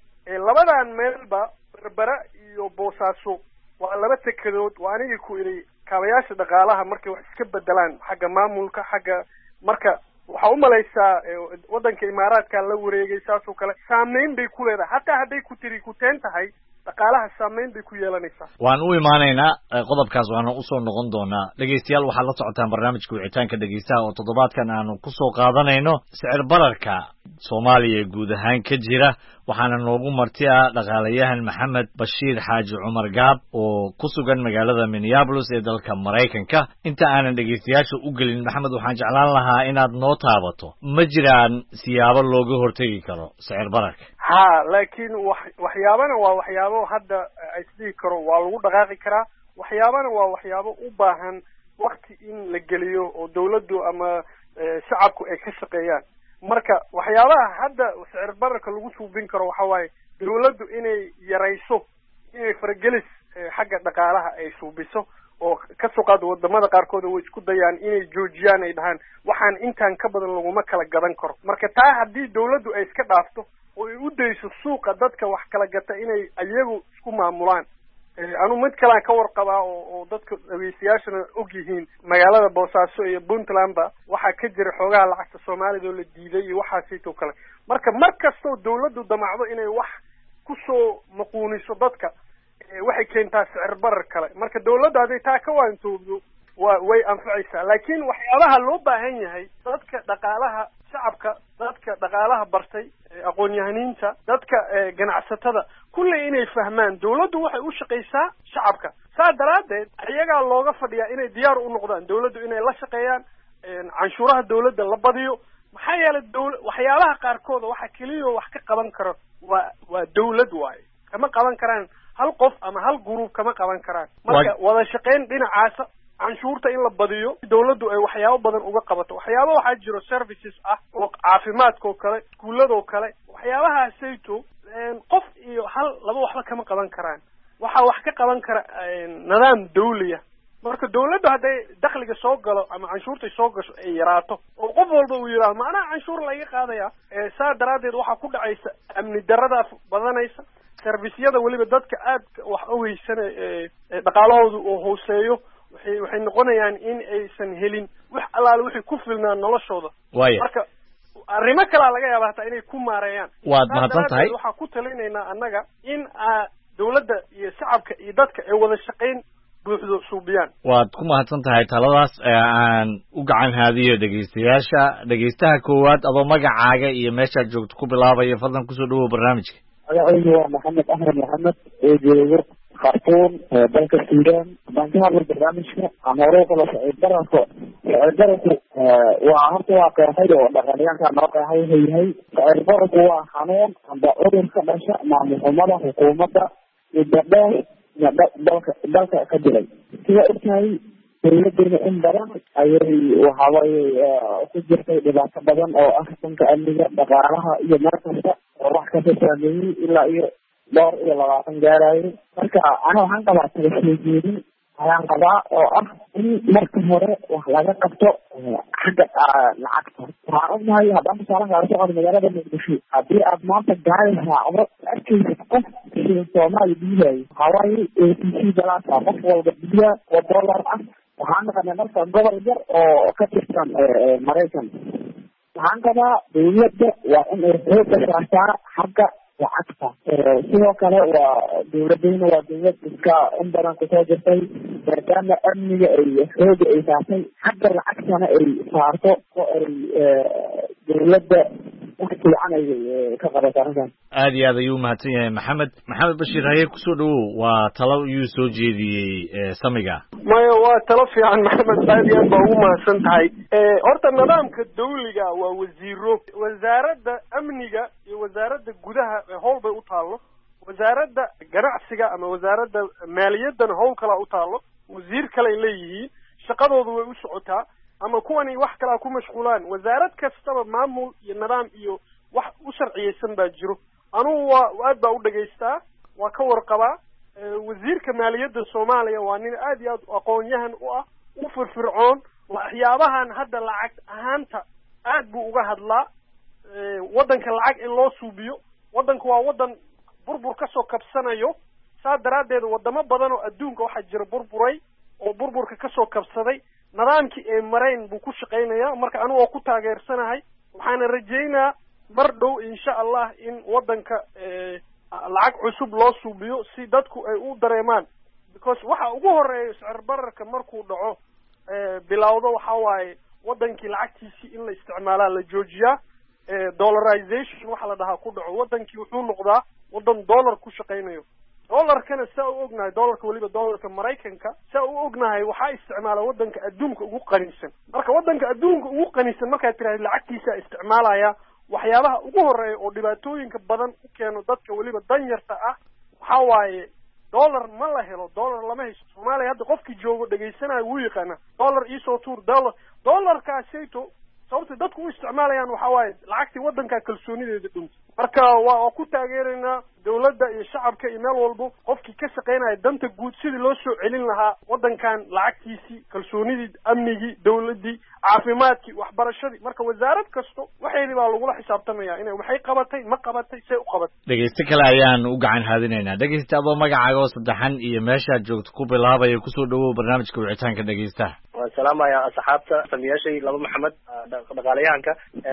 labadan meelba Berbera iyo Boosaaso waa laba tekadood waa anigii ku iri kaabayaasha dhaqaalaha markay wax iska bedelaan xagga maamulka xagga marka waxa u malaysaa wadanka Imaaraadka la wareegay saasoo kale saameyn bay ku leedahay hatta hadday ku tiri ku teen tahay dhaqaalaha saameyn bay ku yeelanaysaa
waan u imaanaynaa qodobkaas waana u soo noqon doonaa dhageystayaal waxaad la socotaan barnaamijka wicitaanka dhageystaha oo toddobaadkan aanu ku soo qaadanayno sicir bararka Soomaaliya guud ahaan ka jira waxaana noogu marti dhaqaalayahan Maxamed Bashiir Xaaji Cumar Gaab oo ku sugan magaalada Minneapolis ee dalka Mareykanka inta aanan dhageystayaasha u gelin Maxamed waxaan jeclaan lahaa inaad noo taabato ma jiraan siyaabo looga hortagi karo sicir bararka
laakiin waxyaabana waa waxyaabo hadda ay sidii karo waa lagu dhaqaaqi karaa waxyaabana waa waxyaabo u baahan waqti in la geliyo oo dawladdu ama shacabku ay ka shaqeeyaan marka waxyaabaha hadda sicir bararka lagu suubin karo waxa waaye dawladdu inay yarayso inay faragelis xagga dhaqaalaha ay suubiso oo ka soo qaado wadamada qaarkood way isku dayaan inay joojiyaan ay dhahaan waxaan intaan ka badan laguma kala gadan karo marka taa haddii dawladdu ay iska dhaafto oo ay u dayso suuqa dadka wax kala gata inay iyagu isku maamulaan anu mid kale ka warqabaa oo dadka dhageystayaashana og yihiin magaalada Boosaaso iyo Puntlandba waxa ka jira xoogaha lacagta Soomaalida oo la diiday iyo waxaasoo kale marka markastoo dawladdu damacdo inay wax ku soo maquuniso dadka waxay keentaa sicir barar kale marka dawladdu haday taa ka waantoodo way anfacaysaa laakiin waxyaabaha loo baahan yahay dadka dhaqaalaha shacabka dadka dhaqaalaha bartay aqoon-yahaniinta dadka ganacsatada kulli inay fahmaan dawladdu waxay u shaqeysaa shacabka saa daraadeed iyaga looga fadhiyaa inay diyaar u noqdaan dawladdu inay la shaqeeyaan canshuuraha dawladda la badiyo maxaa yeelay waxyaabaha qaarkood waxa kaliya wax ka qaban karo waa dawlad waaye kama qaban karaan hal qof ama hal group kama qaban karaan marka wada shaqeyn dhinacaasa canshuurta in la badiyo dawladdu ay waxyaabo badan uga qabato waxyaabo waxa jiro services ah oo caafimaadka oo kale iskuulada oo kale waxyaabahaasayto qof iyo hal laba waxba kama qaban karaan waxa wax ka qaban kara nidaam dawliya marka dawladdu haday dakhliga soo galo ama canshuurta soo gasho ay yaraato oo qof walba uu yiraahdo macnaha canshuur laga qaadaya saa daraadeed waxa ku dhacaysa amni darrada badanaysa serviceyada waliba dadka aad wax u haysan dhaqaalahoodu oo hooseeyo waxay noqonayaan in aysan helin wax alaal wixii ku filnaa noloshooda marka arrimo kale laga yaabaa hata inay ku maareeyaan
waad mahadsan tahay
waxa ku talinaynaa annaga in dawladda iyo shacabka iyo dadka ay wada shaqeyn buuxdo suubiyaan
waad ku mahadsan tahay taladaas aan u gacan haadiyo dhageystayaasha dhageystaha koowaad adoo magacaaga iyo meeshaad joogto ku bilaabaya fadlan kusoo dhawow barnaamijka
magacaygu waa Maxamed Ahmed Maxamed oo jooga Khartoum dalka Suudaan baan ka hadlay barnaamijka aan hore kala socod darafo waa horta waa qeexay oo dhaqaalayaanka noo qeexay yahay sicir bararku waa xanuun amba cudur ka dhasha maamulnimada xukuumadda iyo dalka ka dilay sida ogtahay dawladda in badan ayay waxawaaye ku jirtay dhibaato badan oo ah dhanka amniga dhaqaalaha iyo markasta oo wax ka saameeyay ilaa iyo 20 gaarayo marka ana waxaan qabaa talajeedin ayaan qabaa oo ah in marka hore wax laga qabto xagga lacagta waxaan ognahay haddaan tusaalan gaaro socod magaalada Muqdisho haddii aad maanta gaari raacdo arkaysa qof Soomaali diiday hawaaye ATC balance qof walba diiya oo dollar ah waxaan naqanay marka gobol yar oo ka tirsan Mareykan waxaan qabaa dawladda waa in ay xoogga saartaa xagga lacagta. Sidoo kale waa dowladayna waa dowlad iska in badan kusoo jirtay, maadaama amniga ay xooga ay saartay xagga lacagtana ay saarto oo ay dowladda wax fiican ay ka qabato arrintan.
aad iyo aad ayuu umahadsan yahay maxamed bashiir haye kusoo dhawow. waa talo iyuu soo jeediyey samiga.
maya waa talo fiican maxamed, aad iyo aad baa ugu mahadsan tahay. horta nidaamka dawliga waa wasiiro, wasaaradda amniga iyo wasaaradda gudaha howl bay u taallo, wasaaradda ganacsiga ama wasaaradda maaliyaddana howl kalaa u taallo, wasiir kale ay leeyihiin, shaqadoodu way u socotaa, ama kuwani wax kalaa ku mashquulaan. wasaarad kastaba maamul iyo nidaam iyo wax u sharciyeysan baa jiro. anugu aad baa u dhegaystaa, waa ka warqabaa. wasiirka maaliyadda Soomaaliya waa nin aad iyo aad aqoon-yahan u ah, u firfircoon. waxyaabahan hadda lacag ahaanta aad buu uga hadlaa. waddanka lacag in loo suubiyo, waddanku waa waddan burbur ka soo kabsanayo. saa daraaddeed waddamo badan oo adduunka waxaa jira burburay oo burburka ka soo kabsaday. nidaamkii ay marayn buu ku shaqaynayaa. marka anigu waa ku taageersanahay, waxaana rajaynaa mar dhow insha allah in waddanka lacag cusub loo suubiyo si dadku ay u dareemaan, because waxa ugu horeeya sicir bararka markuu dhaco bilowdo waxa waaye waddankii lacagtiisii in la isticmaalaa la joojiyaa. dollarization waxa la dhahaa ku dhaco, waddankii wuxuu noqdaa waddan dollar ku shaqaynayo. dollarkana saa u ognahay, dollarka weliba dollarka Maraykanka saa u ognahay waxaa isticmaala waddanka adduunka ugu qanisan. marka waddanka adduunka ugu qanisan markaad tiraahdo lacagtiisa isticmaalaya, waxyaabaha ugu horeeya oo dhibaatooyinka badan u keeno dadka weliba danyarta ah waxa waaye dollar ma la helo, dollar lama haysto. Soomaaliya hadda qofkii joogo dhegaysanayo wuu yaqaana dollar isoo tuur dollarkaasayto sababta dadku u isticmaalayaan waxa waaye lacagtii waddanka kalsoonideeda dhuntay. marka waa ku taageeraynaa dawladda iyo shacabka iyo meel walbo qofkii ka shaqaynaya danta guud sidii loo soo celin lahaa waddankan lacagtiisii, kalsoonidii, amnigii, dawladdii, caafimaadkii, waxbarashadii. marka wasaarad kasto waxeedii baa lagula xisaabtamaya inay waxay qabatay, ma qabatay, say u qabatay.
dhegeyste kale ayaan u gacan haadinaynaa. dhegeyste adoo magacaaga oo saddexan iyo meeshaad joogto ku bilaabaya kusoo dhawow barnaamijka wicitaanka dhegeystaha.
salaamaya asxaabta samiyaashay laba maxamed dhaqaalayahanka.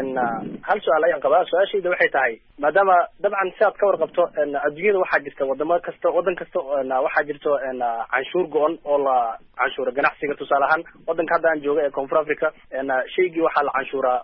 hal su-aal ayaan qabaa. su-aashayda waxay tahay, maadaama dabcan si aad ka warqabto adduunyada waxaa jirta waddan kasta waxaa jirto canshuur go-on oo la canshuura ganacsiga. tusaale ahaan waddanka hadda aan jooga ee Koonfur Africa shaygii waxaa la canshuuraa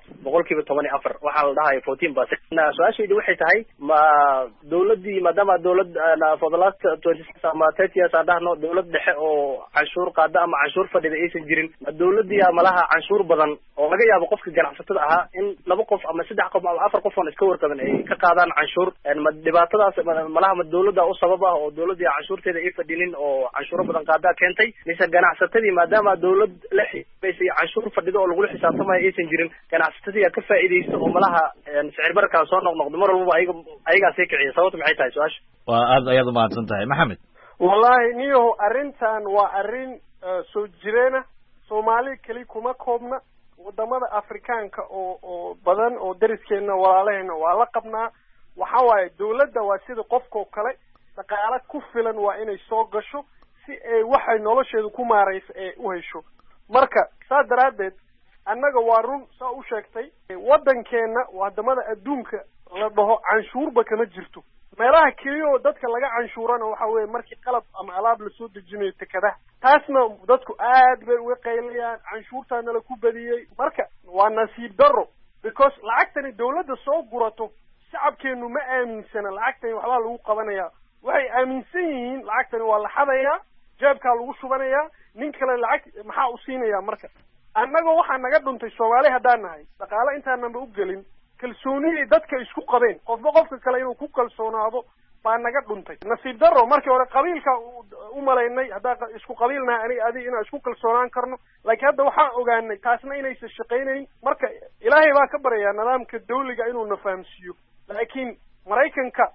14%, waxaa la dhahay 14%. su-aashayda waxay tahay, ma dawladdii maadaama dawlad for the last 26 ama 30 years aan dhahno dawlad dhexe oo canshuur qaada ama canshuur fadhida aysan jirin, ma dawladdii malaha canshuur badan oo laga yaabo qofka ganacsatada ahaa in 2 qof ama 3 qof ama 4 qof oo iska warqaban ay ka qaadaan canshuur. ma dhibaatadaas malaha ma dawladda u sabab ah oo dawladdii canshuurteeda ay fadhinin oo canshuuro badan qaadaa keentay, mise ganacsatadii maadaama dawlad la xisaabtay canshuur fadhido oo lagu xisaabtamayo aysan jirin, ganacsatadii ka faa'iideysto oo malaha sicir bararka soo noqnoqdo mar walba ayagaa sii kiciya. sababtu maxay tahay? su-aasha
waa aad ayaad u mahadsan tahay maxamed.
wallahi niyahow arrintan waa arrin soo jireena. Soomaali keli kuma koobna, wadamada Afrikaanka oo badan oo dariskeena walaalaheena waa la qabnaa. waxa waaye dawladda waa sida qofkoo kale, dhaqaale ku filan waa inay soo gasho si ay waxay nolosheedu ku maarayso ee u hesho. marka saa daraaddeed annaga waa run saa u sheegtay, waddankeena wadamada adduunka la dhaho canshuurba kama jirto. meelaha keliya oo dadka laga canshuurana waxa weeye markii qalab ama alaab la soo dejinayo tekadaha. taasna dadku aad bay uga qaylayaan, canshuurtaana la ku badiyey. marka waa nasiib darro, because lacagtani dawladda soo gurato shacabkeenu ma aaminsana lacagtani waxbaa lagu qabanayaa. waxay aaminsan yihiin lacagtani waa la xadayaa, jeebkaa lagu shubanayaa, nin kale lacag maxaa u siinayaa. marka annagoo waxaa naga dhuntay Soomaali haddaan nahay, dhaqaale intaananba u gelin, kalsoonidii dadka isku qabeen qofba qofka kale inuu ku kalsoonaado baa naga dhuntay. nasiib darro markii hore qabiilka u malaynay haddaa isku qabiilnahay aniga adiga inaan isku kalsoonaan karno, laakiin hadda waxaan ogaanay taasna inaysan shaqaynayn. marka ilaahay baa ka baryayaa nidaamka dawliga inuu na fahamsiiyo. laakiin Maraykanka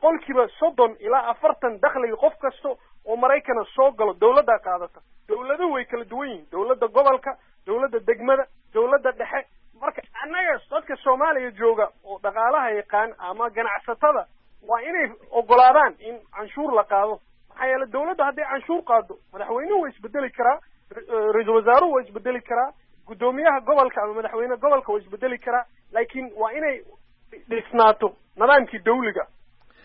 30% ilaa 40% dakhliga qof kasta oo Maraykana soo galo dawladda qaadata. dawladuhu way kala duwan yihiin, dawladda gobolka, dawladda degmada, dawladda dhexe. marka annaga dadka Soomaaliya jooga oo dhaqaalaha yaqaan ama ganacsatada waa inay ogolaadaan in canshuur la qaado. maxaa yeelay dawladda haddii canshuur qaado, madaxweynuhu waa isbedeli karaa, ra'iisul wasaaruhu waa isbedeli karaa, guddoomiyaha gobolka ama madaxweyne gobolka waa isbedeli karaa, laakiin waa inay dhisnaato nidaamkii dawliga.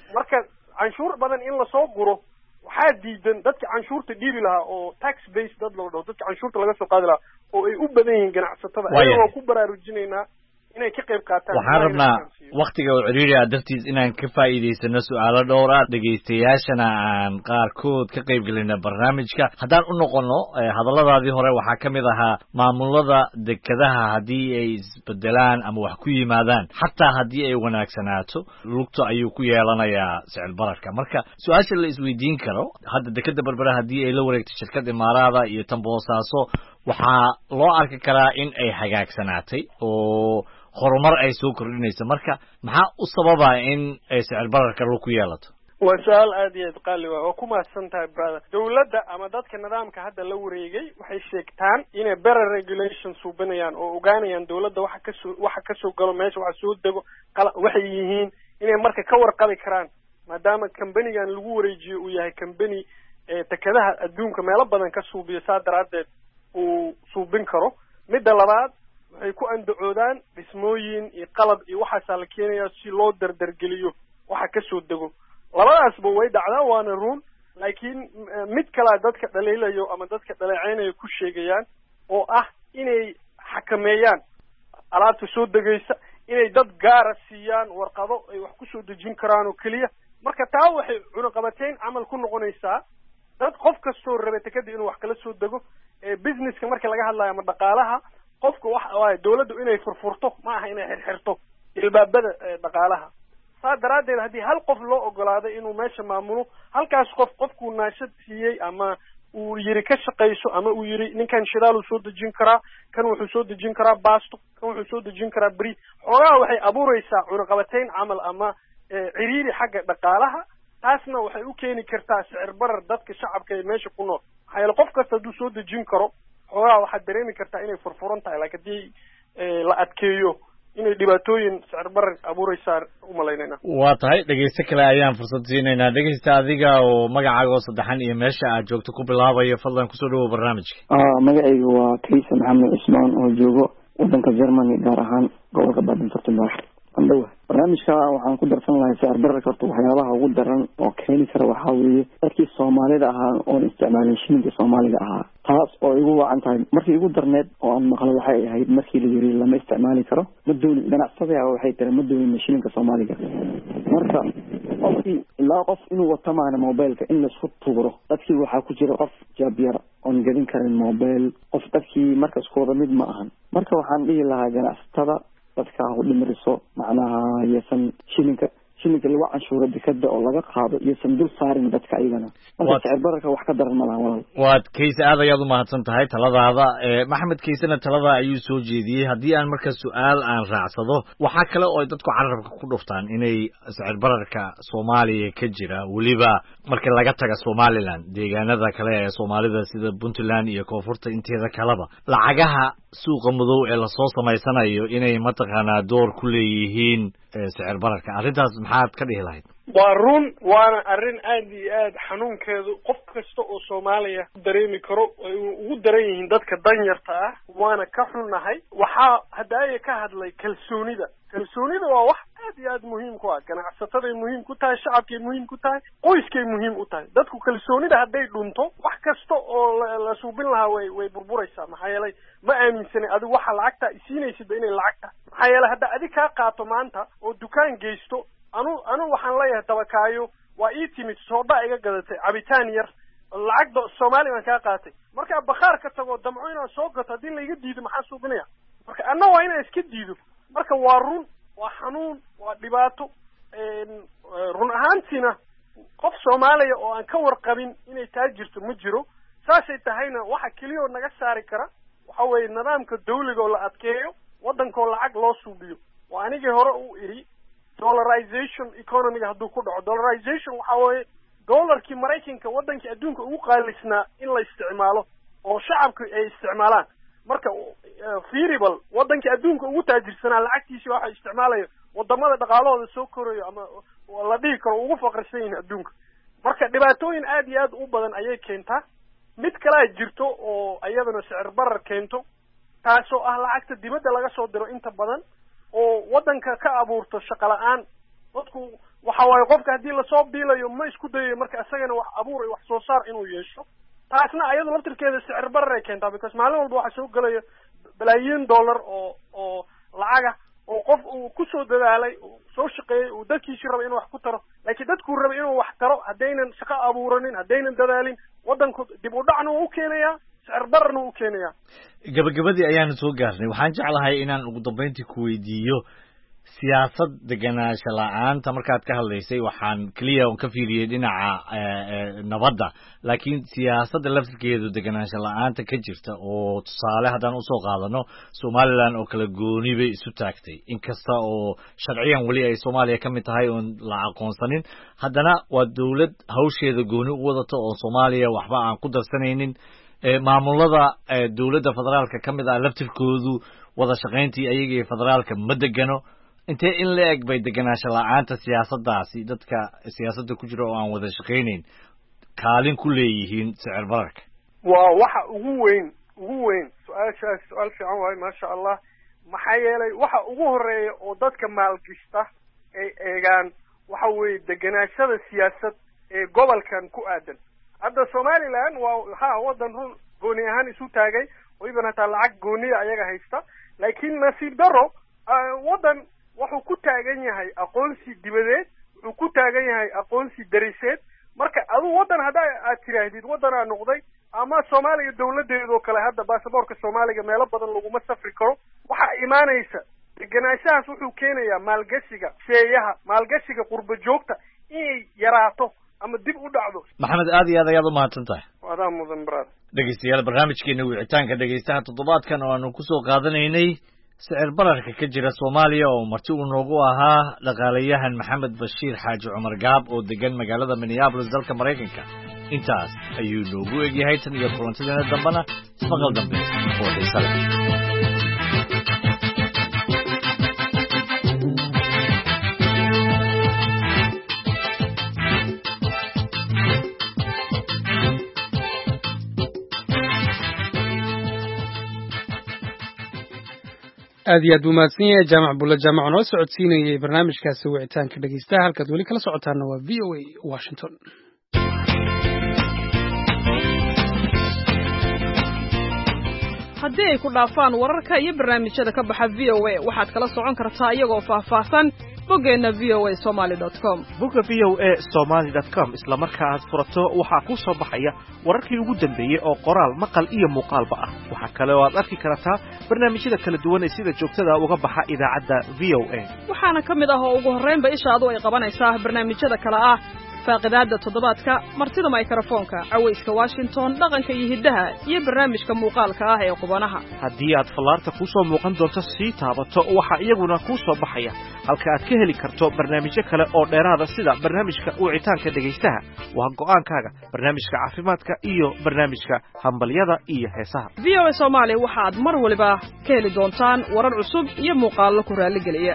marka canshuur badan in lasoo guro waxaa diidan dadka canshuurta dhiiri lahaa oo tax base dad loo dhaho dadka canshuurta laga soo qaadi lahaa oo ay u badan yihiin ganacsatada ayagoo ku baraarujinaynaa inay ka qayb qaataan.
waxaan rabnaa waktiga oo ciriiri ah dartiis inaan ka faa'iidaysano su'aalo dhowr ah dhegaystayaashana aan qaarkood ka qayb gelina barnaamijka. haddaan u noqono hadalladaadii hore waxaa ka mid ahaa maamulada dekedaha haddii ay isbedelaan ama wax ku yimaadaan xataa haddii ay wanaagsanaato lugta ayuu ku yeelanayaa sicir bararka. marka su-aasha la isweydiin karo hadda dekeda berbera haddii ay la wareegto shirkad imaaraada iyo tan boosaaso waxaa loo arki karaa in ay hagaagsanaatay oo horumar ay soo kordhinayso. marka maxaa u sababa in ay sicir bararka lug ku yeelato?
waa su-aal aad iyo aad qaali waa ku mahadsan tahay brother. dawladda ama dadka nidaamka hadda la wareegay waxay sheegtaan inay better regulation suubinayaan oo ogaanayaan dawladda waxa kasoo galo meesha waxa soo dego waxay yihiin inay marka ka warqabi karaan maadaama kambanigan lagu wareejiyo uu yahay kambani dekedaha adduunka meelo badan ka suubiyo saa daraaddeed uu suubin karo. midda labaad waxay ku andacoodaan dhismooyin iyo qalab iyo waxaasaa la keenayaa si loo dardargeliyo waxa kasoo dego. labadaasba way dhacdaa waana run, laakiin mid kalea dadka dhaliilayo ama dadka dhaleeceynayo ku sheegayaan oo ah inay xakameeyaan alaabta soo degaysa, inay dad gaara siiyaan warqado ay wax kusoo dejin karaan oo keliya. marka taa waxay cunaqabateyn camal ku noqonaysaa dad qof kastoo rabay tekada inuu wax kala soo dego. businesska marka laga hadlayo ama dhaqaalaha qofka waxa waaye dawladdu inay furfurto ma aha inay xirxirto ilbaabada dhaqaalaha. saa daraaddeed haddii hal qof loo ogolaaday inuu meesha maamulo, halkaas qofkuu naashad siiyey ama uu yiri ka shaqayso ama uu yiri ninkan shidaal uu soo dejin karaa, kan wuxuu soo dejin karaa baasto, kan wuxuu soo dejin karaa beri, xoogaha waxay abuuraysaa cunaqabateyn camal ama ciriiri xagga dhaqaalaha. taasna waxay u keeni kartaa sicir barar dadka shacabka ee meesha ku nool. maxaa yeele qof kasta hadduu soo dejin karo xoogaha waxaad dareemi kartaa inay furfuran tahay, laakiin haddii la adkeeyo inay dhibaatooyin sicir barar abuuraysaa umalaynayna.
waa tahay dhegaysto kale ayaan fursad siinaynaa. dhegaysta adiga oo magacaaga oo saddexan iyo meesha aad joogto ku bilaabayo fadlan kusoo dhawow barnaamijka.
magacaygu waa kaysa maxamed cismaan oo joogo wadanka Germany gaar ahaan gobolka Baden-Württemberg. andhawa barnaamijka waxaan ku darsan lahay sicir bararka horta waxyaabaha ugu daran oo keeni kara waxaa weeye dadkii Soomaalida ahaa oon isticmaalin shilinka Soomaaliga ahaa. taas oo igu wacan tahay markii igu darneed oo aan maqlo waxay ahayd markii la yiri lama isticmaali karo ma doonin ganacsatada waxay tiri ma doonin shilinka Soomaaliga. marka qofkii ilaa qof inuu wato maana mobilka in la isku tuuro dadkii waxaa ku jira qof jaabyar oon gelin karin mobile qof dadkii markaas kooda mid ma ahan. marka waxaan dhihi lahaa ganacsatada dadka u dhimriso macnaha yeesan shilinka lagu canshuuro dekada oo laga qaado iyo dul saarin dadka ayagana. marka sicir bararka wax ka daran ma laha walaal.
waad Kaysa aad ayaad u mahadsan tahay taladaada. maxamed Kaysana talada ayuu soo jeediyey. haddii aan marka su-aal aan raacsado waxaa kale oo dadku carabka ku dhuftaan inay sicir bararka Soomaaliya ka jira weliba marka laga taga Somaliland deegaanada kale ee Soomaalida sida Puntland iyo koonfurta inteeda kaleba lacagaha suuqa madow ee la soo samaysanayo inay mataqaanaa door ku leeyihiin sicir bararka. arrintaas maxaad ka dhihi lahayd?
waa run, waana arrin aad iyo aad xanuunkeedu qof kasta oo Soomaaliya dareemi karo ay ugu daran yihiin dadka danyarta ah. waana ka xunnahay. waxaa haddaaya ka hadlay kalsoonida waa wax aad iyo aad muhiim ku ah. ganacsataday muhiim ku tahay, shacabkay muhiim ku tahay, qoyskay muhiim u tahay. dadku kalsoonida hadday dhunto wax kasta oo la suubin lahaa way burburaysaa. maxaa yeelay ma aaminsanay adigu waxa lacagta isiinaysid inay lacagta. maxaa yeelay hadda adig kaa qaato maanta oo dukaan geysto anu waxaan leeyahay tabakaayo waa ii timid soodha iga gadatay cabitaan yar lacagda Soomaali baan kaa qaatay. marka bakhaar ka tago damco inaan soo gato haddii la iga diido maxaa suubinaya? marka anna waa inaan iska diido. marka waa run, waa xanuun, waa dhibaato. run ahaantiina qof Soomaaliya oo aan ka warqabin inay taa jirto ma jiro. saasay tahayna waxa keliya oo naga saari kara waxa weeye nidaamka dawliga oo la adkeeyo, waddankoo lacag loo suubiyo. waa anigii hore u iri dollarization economiga hadduu ku dhaco. dollarization waxa weeye dollarkii Maraykanka waddankii adduunka ugu qaalisnaa in la isticmaalo oo shacabku ay isticmaalaan. marka feasible waddankii adduunka ugu taajirsanaa lacagtiisii waxa isticmaalayo wadamada dhaqaalahooda soo korayo ama la dhihi karo ugu faqrisan yihiin adduunka. marka dhibaatooyin aad iyo aad u badan ayay keentaa. mid kale jirto oo ayadana sicir barar keento taasoo ah lacagta dibadda laga soo diro inta badan oo waddanka ka abuurto shaqo la'aan. dadku waxa waaye qofka haddii lasoo biilayo ma isku dayayo marka isagana wax abuur iyo wax soo saar inuu yeesho taasna ayadu laftirkeeda sicir barar ay keentaa because maalin walba waxaa soo gelaya balaayiin dollar oo lacaga oo qof uu kusoo dadaalay uu soo shaqeeyey uu dadkiisii raba inuu wax ku taro laakiin dadkuu raba inuu wax taro haddaynan shaqo abuuranin haddaynan dadaalin waddanku dib u dhacna wuu u keenayaa sicir bararna wuu u keenayaa
gabagabadii ayaanu soo gaarnay waxaan jeclahay inaan ugu dambayntii ku weydiiyo siyaasad deganaansho la-aanta markaad ka hadlaysay waxaan keliya ka fiiriyey dhinaca nabadda laakiin siyaasadda laftirkeedu deganaansho la-aanta ka jirta oo tusaale haddaan usoo qaadano somalilan oo kala gooni bay isu taagtay inkasta oo sharciyan weli ay soomaaliya ka mid tahay oon la aqoonsanin haddana waa dawlad hawsheeda gooni u wadata oo soomaaliya waxba aan ku darsanaynin maamulada dawladda federaalka ka mid ah laftirkoodu wada shaqayntii ayaga iyo federaalka ma degano intee in la eg bay deganaansho la-aanta siyaasaddaasi dadka siyaasadda ku jira oo aan wada shaqaynayn kaalin ku leeyihiin sicir bararka
waa waxa ugu weyn su-aashaas su-aal fiican waayo maasha allah maxaa yeelay waxa ugu horeeya oo dadka maalgishta ay eegaan waxa weeye deganaashada siyaasad ee gobolkan ku aadan hadda somaliland waa waddan run gooni ahaan isu taagay oo iban hataa lacag gooniya ayaga haysta laakiin nasiib daro waddan wuxuu ku taagan yahay aqoonsi dibadeed wuxuu ku taagan yahay aqoonsi dariseed marka aduu waddan hadda aad tiraahdid waddanaa noqday ama soomaaliya dawladeedoo kale hadda baasaboorka soomaaliga meelo badan laguma safri karo waxaa imaanaysa deganaanshahaas wuxuu keenayaa maalgashiga sheeyaha maalgashiga qurba joogta inay yaraato ama dib u dhacdo
maxamed aad iyo aad ayaad umahadsan tahay
adaa mudan baraad
dhegeystayaal barnaamijkeena wicitaanka dhegeystaha toddobaadkan oo aanu kusoo qaadanaynay sicir bararka ka jira soomaaliya oo marti uu noogu ahaa dhaqaalayahan maxamed bashiir xaaji cumar gaab oo degan magaalada minneapolis dalka maraykanka intaas ayuu noogu egyahay tan iyo kulantadeena dambena ismaqal dambe oo xiise leh
aad iyo aad buu mahadsan yahay jaamac bulle jaamac noo socodsiinayay barnaamijkaasi wicitaanka dhegeystaha halkaad weli kala socotaana waa v o a washington
haddii ay ku dhaafaan wararka iyo barnaamijyada ka baxa v o a waxaad kala socon kartaa iyagoo faahfaahsan boggeenna voasomali.com
bogga voasomali.com isla marka aad furato waxaa kuu soo baxaya wararkii ugu dambeeyey oo qoraal maqal iyo muuqaalba ah waxaa kale oo aad arki kartaa barnaamijyada kala duwan ee sida joogtada uga baxa idaacadda v o a
waxaana ka mid ah oo ugu horraynba ishaadu ay qabanaysaa barnaamijyada kale ah faaqidaadda toddobaadka martida mikrofoonka cawayska washington dhaqanka iyo hiddaha iyo barnaamijka muuqaalka ah ee qubanaha
haddii aad fallaarta kuu soo muuqan doonto sii taabato waxaa iyaguna kuu soo baxaya halka aad ka heli karto barnaamijyo kale oo dheeraada sida barnaamijka wicitaanka dhegaystaha waa go'aankaaga barnaamijka caafimaadka iyo barnaamijka hambalyada iyo heesaha
v o a soomaali waxaad mar waliba ka heli doontaan warar cusub iyo muuqaallo ku raalligeliya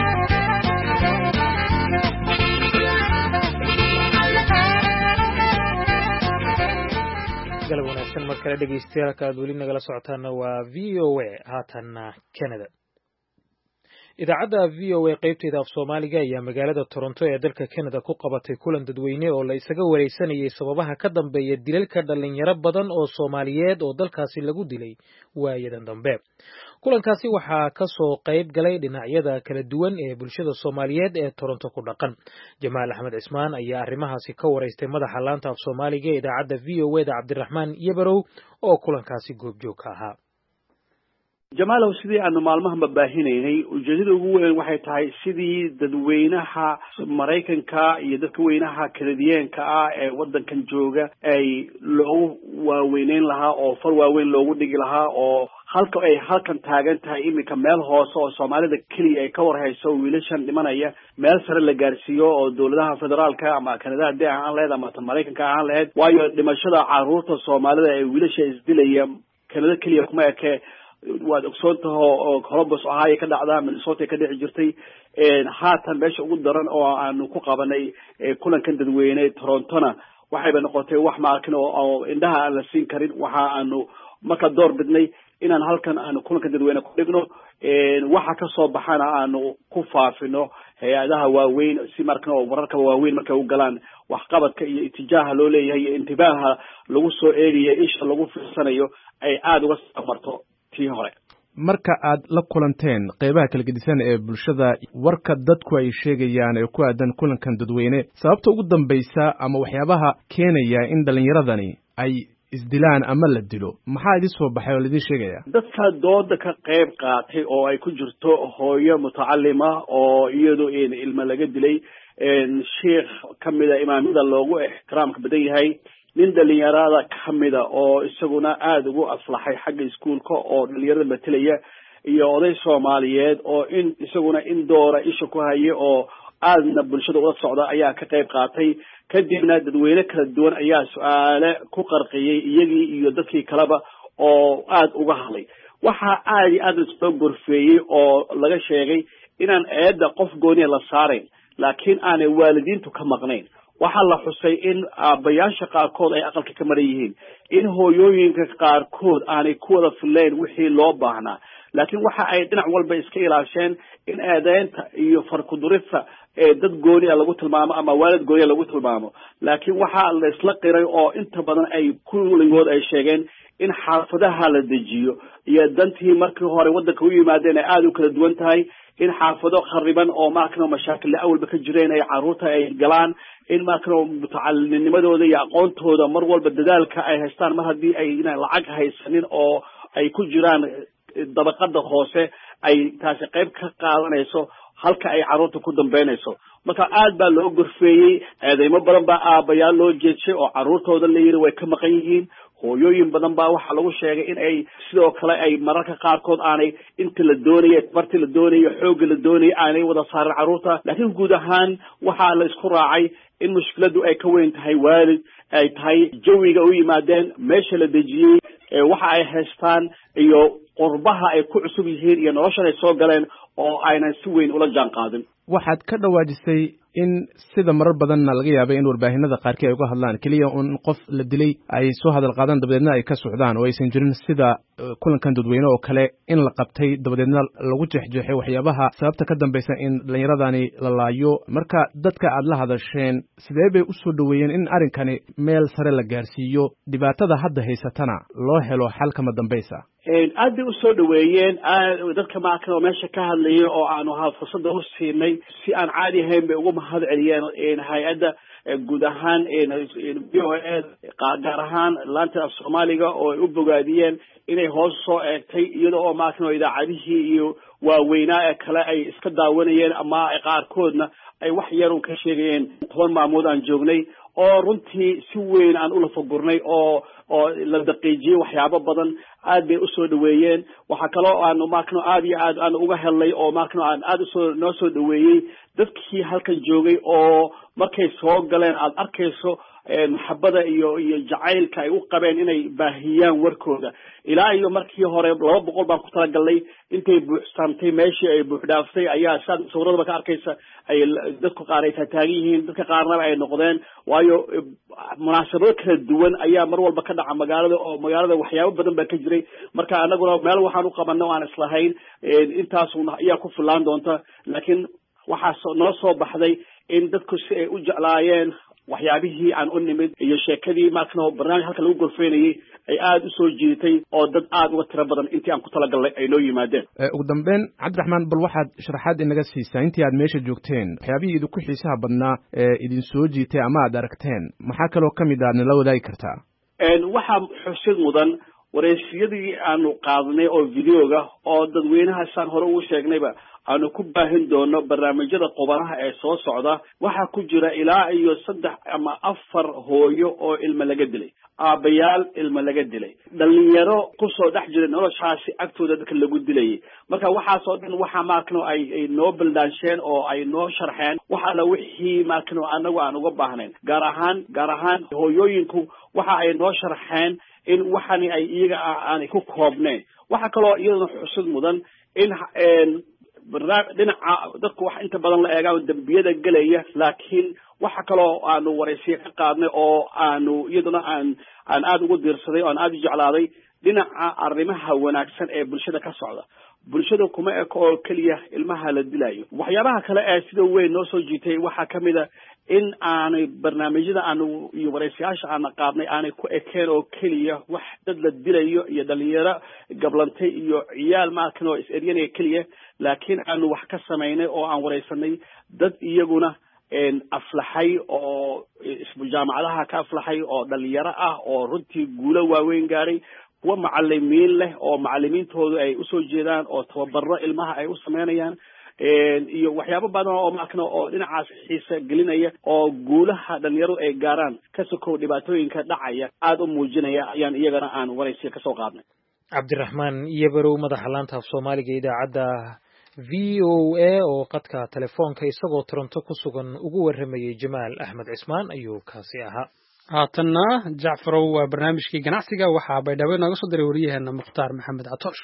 galab wanaagsan mar kale dhegeystayaal aad weli nagala socotaana waa v o a haatanna Canada idaacadda v o a qaybteeda af Soomaaliga ayaa magaalada Toronto ee dalka Canada ku qabatay kulan dadweyne oo la isaga wareysanayay sababaha ka dambeeya dilalka dhalinyaro badan oo Soomaaliyeed oo dalkaasi lagu dilay waayadan dambe kulankaasi waxaa ka soo qayb galay dhinacyada kala duwan ee bulshada Soomaaliyeed ee Toronto ku dhaqan Jamaal Axmed Cismaan ayaa arrimahaasi ka wareystay madaxa laanta af Soomaaliga ee idaacadda v o a da Cabdiraxmaan Yabarow oo kulankaasi goobjoog ka ahaa
jamaalow sidii aanu maalmahanba baahinaynay ujeedada ugu weyn waxay tahay sidii dadweynaha Maraykanka iyo dadka weynaha Kanadiyaanka ah ee wadankan jooga ay loogu waaweyneyn lahaa oo far waaweyn loogu dhigi lahaa oo halka ay halkan taagan tahay iminka meel hoose oo Soomaalida kaliya ay ka warhayso wiilashan dhimanaya meel sare la gaarsiiyo oo dawladaha federaalka ama Kanada hadii aan leedahay ama Maraykanka aan leedahay waayo dhimashada caruurta Soomaalida ee wiilasha isdilaya Kanada kaliya kuma eke waad ogsoontahay oo Columbus Ohio ka dhacda Minnesota ka dhici jirtay haatan meesha ugu daran oo aanu ku qabanay kulankan dadweyne Torontona waxayba noqotay wax ma arkin oo indhaha aan la siin karin waxa aanu marka door bidnay inaan halkan aanu kulankan dadweyne ku dhigno waxa ka soo baxana aanu ku faafino hay-adaha waaweyn si markan oo wararka waaweyn markay u galaan waxqabadka iyo itijaaha loo leeyahay iyo intibaaha lagu soo eegayo isha lagu fiirsanayo ay aada uga samarto tii hore.
marka aad la kulanteen qeybaha kala gedisan ee bulshada warka dadku ay sheegayaan ee ku aadan kulankan dadweyne sababta ugu dambaysa ama waxyaabaha keenaya in dhalinyaradani ay isdilaan ama la dilo maxaa idin soo baxay oo idin sheegaya?
dadka dooda ka qayb qaatay oo ay ku jirto hooyo mutacalima oo iyadu ilma laga dilay sheekh kamida imaamada loogu ixtiraamka badan yahay nin dhalinyarada kamida oo isaguna aada ugu aslaxay xagga iskuulka oo dhalinyarada matelaya iyo oday Soomaaliyeed oo isaguna in doora isha ku haye oo aadna bulshada ula socda ayaa ka qayb qaatay. kadibna dadweyne kala duwan ayaa su'aale ku qarqiyay iyagii iyo dadkii kaleba oo aada uga hadlay. waxaa aada isoo gorfeeyey oo laga sheegay inaan eedda qof gooniya la saarayn laakiin aanay waalidiintu ka maqnayn. waxaa la xusay in aabbayaasha qaarkood ay aqalka ka maran yihiin in hooyooyinka qaarkood aanay ku wada filayn wixii loo baahnaa laakiin waxa ay dhinac walba iska ilaasheen in eedeynta iyo farkudurista dad gooniya lagu tilmaamo ama waalid gooniya lagu tilmaamo laakiin waxaa la isla qiray oo inta badan ay kulligood ay sheegeen in xaafadaha la dejiyo iyo dantii markii hore waddanka u yimaadeen ay aada u kala duwan tahay in xaafado khariban oo markano mashaakil awalba ka jireen ay caruurta ay galaan in markano mutacalinimadooda iyo aqoontooda mar walba dadaalka ay haystaan mar haddii ay lacag haysanin oo ay ku jiraan dabaqada hoose ay taasi qayb ka qaadanayso halka ay caruurta ku dambeynayso. marka aad baa loo gorfeeyey eedeymo badan baa aabbayaal loo jeedshay oo caruurtooda la yiri way ka maqan yihiin. hooyooyin badan baa waxaa lagu sheegay in ay sidoo kale ay mararka qaarkood aanay inta la doonaya barti la doonayo xoogga la doonaya aanay wada saarin caruurta laakiin guud ahaan waxaa la isku raacay in mushkiladu ay ka weyn tahay waalid ay tahay jawiga u yimaadeen meesha la dejiyey waxa ay haystaan iyo qurbaha ay ku cusub yihiin iyo noloshan ay soo galeen oo aynan si weyn ula jaan qaadin.
waxaad ka dhawaajisay in sida marar badanna laga yaabay in warbaahinada qaarkii ay uga hadlaan keliya un qof la dilay ay soo hadal qaadaan dabadeedna ay ka socdaan oo aysan jirin sida kulankan dadweyne oo kale in la qabtay dabadeedna lagu jeexjeexay waxyaabaha sababta ka dambaysa in dhalinyaradani la laayo. marka dadka aad la hadasheen sidee bay u soo dhaweeyeen in arrinkani meel sare la gaarsiiyo dhibaatada hadda haysatana loo helo xal kama dambaysa?
aad bay usoo dhaweeyeen dadka maakano meesha ka hadlayay oo aanu fursada u siinay si aan caadi ahayn bay ugu mahad celiyeen hay-adda guud ahaan gaar ahaan laanta Soomaaliga oo ay u bogaadiyeen inay hoos soo eegtay iyada oo maakano idaacadihii iyo waaweynaa ee kale ay iska daawanayeen ama qaarkoodna ay wax yar u ka sheegayeen 10 maalmood aan joognay oo runtii si weyn aan u lafagurnay oo la daqiijiyay waxyaabo badan aad bay usoo dhaweeyeen. waxaa kaloo aanu maakano aad iyo aad aan uga helnay oo maakano aan aad usoo noo soo dhaweeyey dadkii halkan joogay oo markay soo galeen aad arkayso maxabada iyo jacaylka ay u qabeen inay baahiyaan warkooda ilaa iyo markii hore 200 baan ku talagalnay intay buuxsantay meeshii ay buuxdhaaftay ayaa saad sawirada ka arkaysa ay dadku qaar ay taagan yihiin dadka qaarna ay noqdeen waayo munaasabado kala duwan ayaa mar walba ka dhaca magaalada waxyaabo badan baa ka jiray. marka anaguna meel waxaan u qabanay oo aan islahayn intaasuna ayaa ku filaan doonta laakiin waxaa noo soo baxday in dadku si ay u jeclaayeen waxyaabihii aan u nimid iyo sheekadii markano barnaamij halka lagu golfeynayay ay aada u soo jiitay oo dad aada uga tiro badan intii aan ku talagalnay ay noo yimaadeen.
ugu dambeyn Cabdiraxmaan bal waxaad sharaxaad inaga siisaa intii aad meesha joogteen waxyaabihii idinku xiisaha badnaa ee idin soo jiitay ama aad aragteen maxaa kaloo kamid ah nala wadaagi kartaa?
waxaa xusid mudan wareysiyadii aanu qaadnay oo videoga oo dadweynaha saan hore ugu sheegnayba aanu ku baahin doono barnaamijyada qubanaha ee soo socda waxaa ku jira ilaa iyo 3 ama 4 hooyo oo ilma laga dilay aabbayaal ilma laga dilay dhalinyaro kusoo dhex jiray noloshaasi agtooda dadka lagu dilayay. marka waxaasoo dhan waxaa maakano ay noo baldaansheen oo ay noo sharxeen waxa la wixii maakano anagu aan uga baahnayn gaar ahaan hooyooyinku waxa ay noo sharxeen in waxani ay iyaga aanay ku koobnayn. waxaa kaloo iyaduna xusid mudan in dhinaca dadku wax inta badan la eegaa dambiyada galaya laakiin waxa kaloo aanu waraysiyo ka qaadnay oo aanu iyaduna aan aad ugu diirsaday oo aan aad u jeclaaday dhinaca arrimaha wanaagsan ee bulshada ka socda bulshada kuma eko oo keliya ilmaha la dilayo. waxyaabaha kale ee sida weyn noo soo jiitay waxaa ka mid a in aanay barnaamijyada aanu iyo waraysiyaasha aan qaadnay aanay ku ekeen oo keliya wax dad la dilayo iyo dhalinyaro gablantay iyo ciyaal maakan oo is-eryanaya keliya, laakiin aanu wax ka samaynay oo aan waraysanay dad iyaguna aflaxay oo jaamacadaha ka aflaxay oo dhalinyaro ah oo runtii guulo waaweyn gaaray, kuwa macalimiin leh oo macalimiintoodu ay usoo jeedaan oo tababaro ilmaha ay u sameynayaan, iyo waxyaabo badan oo maakna oo dhinacaas xiisa gelinaya oo guulaha dhalinyaradu ay gaaraan ka sokow dhibaatooyinka dhacaya aada u muujinaya ayaan iyagana aan waraysiga kasoo qaadnay.
cabdiraxmaan iyobarow madaxa laanta af soomaaliga idaacadda v o a oo qadka telefoonka isagoo Toronto ku sugan ugu waramayay Jamaal Axmed Cismaan ayuu kaasi ahaa.
haatanna Jacfarow waa barnaamijkii ganacsiga waxaa Baydhabo naga soo diray wariyaheena Mukhtaar Maxamed Catoosh.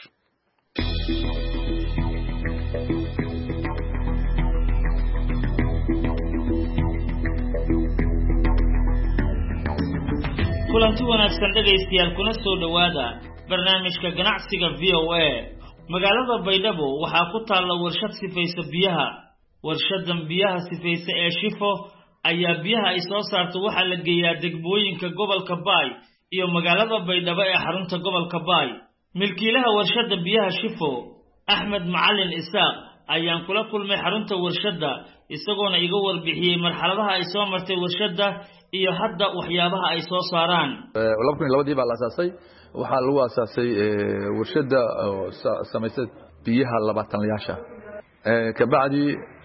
kulanti wanaagsan dhagaystayaal kuna soo dhawaada barnaamijka ganacsiga VOA. magaalada Baydhabo waxaa ku taalla warshad sifaysa biyaha. warshadan biyaha sifaysa ee Shifo ayaa biyaha ay soo saarto waxa la geeyaa degmooyinka gobolka Baay iyo magaalada Baydhabo ee xarunta gobolka Baay. milkiilaha warshada biyaha Shifo Axmed Macalin Isaaq ayaan kula kulmay xarunta warshada isagoona iga warbixiyay marxaladaha ay soo martay warshada iyo hadda waxyaabaha ay soo saaraan.
2002 baa la asaasay, waxaa lagu asaasay warshada samaysay biyaha 20-yaasha. ka bacdi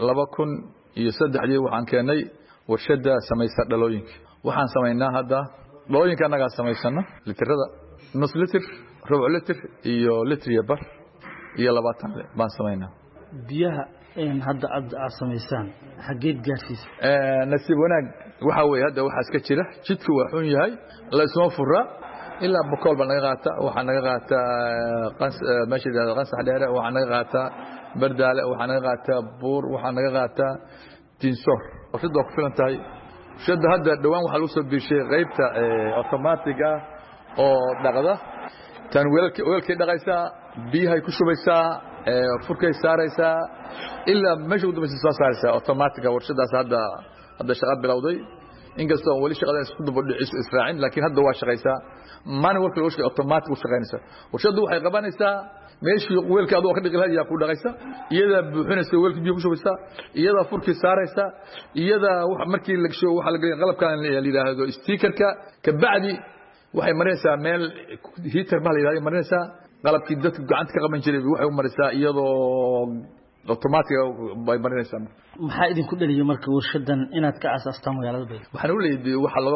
2003 waxaan keenay warshada samaysa dhalooyinka. waxaan samaynaa hadda dhalooyinka anaga samaysana litirada nus litir, rubuc litir iyo litir iyo bar iyo 20 baan samaynaa.
biyaha hadda aad samaysaan xageed gaarsiis
nasiib wanaag waxa weey hadda waxa iska jira jidku waa xun yahay la soo fura ilaa boqol baan naga qaata, waxa naga qaata meeshii qansax dheere, waxa naga qaata bardaale, waxa naga qaata buur, waxa naga qaata tinsor. sidoo ku filan tahay shada hadda dhawaan waxa lagu soo biishay qaybta automatic ah oo dhaqda tan weelkii dhaqaysa biyaha ku shubaysaa furkay saaraysaa ilaa meesha ugu dambaysa soo saaraysaa automatic warshadaas hadda shaqo bilowday. inkastoo wali shaqada isku daba dhicayso israacin, laakiin hadda waa shaqaysaa manual ka warshada automatic u shaqaynaysa. warshadu waxay qabanaysaa meeshii weelka adoo ka dhigi lahayd yaa ku dhaqaysa, iyada buuxinaysa weelkii biyo ku shubaysa, iyada furkii saaraysa, iyada wax markii la gasho waxa la galay qalabkan la yiraahdo stickerka ka bacdi waxay maraysaa meel heater baa la yiraahdo maraysaa qalabkii dadku gacanta ka qaban jiray waxay u maraysaa iyadoo automatic bay maraysaa.
maxaa idin ku dhaliyay marka warshadan inaad ka asaastaan magaalada Baydhabo?
waxaan u leeyahay waxa laga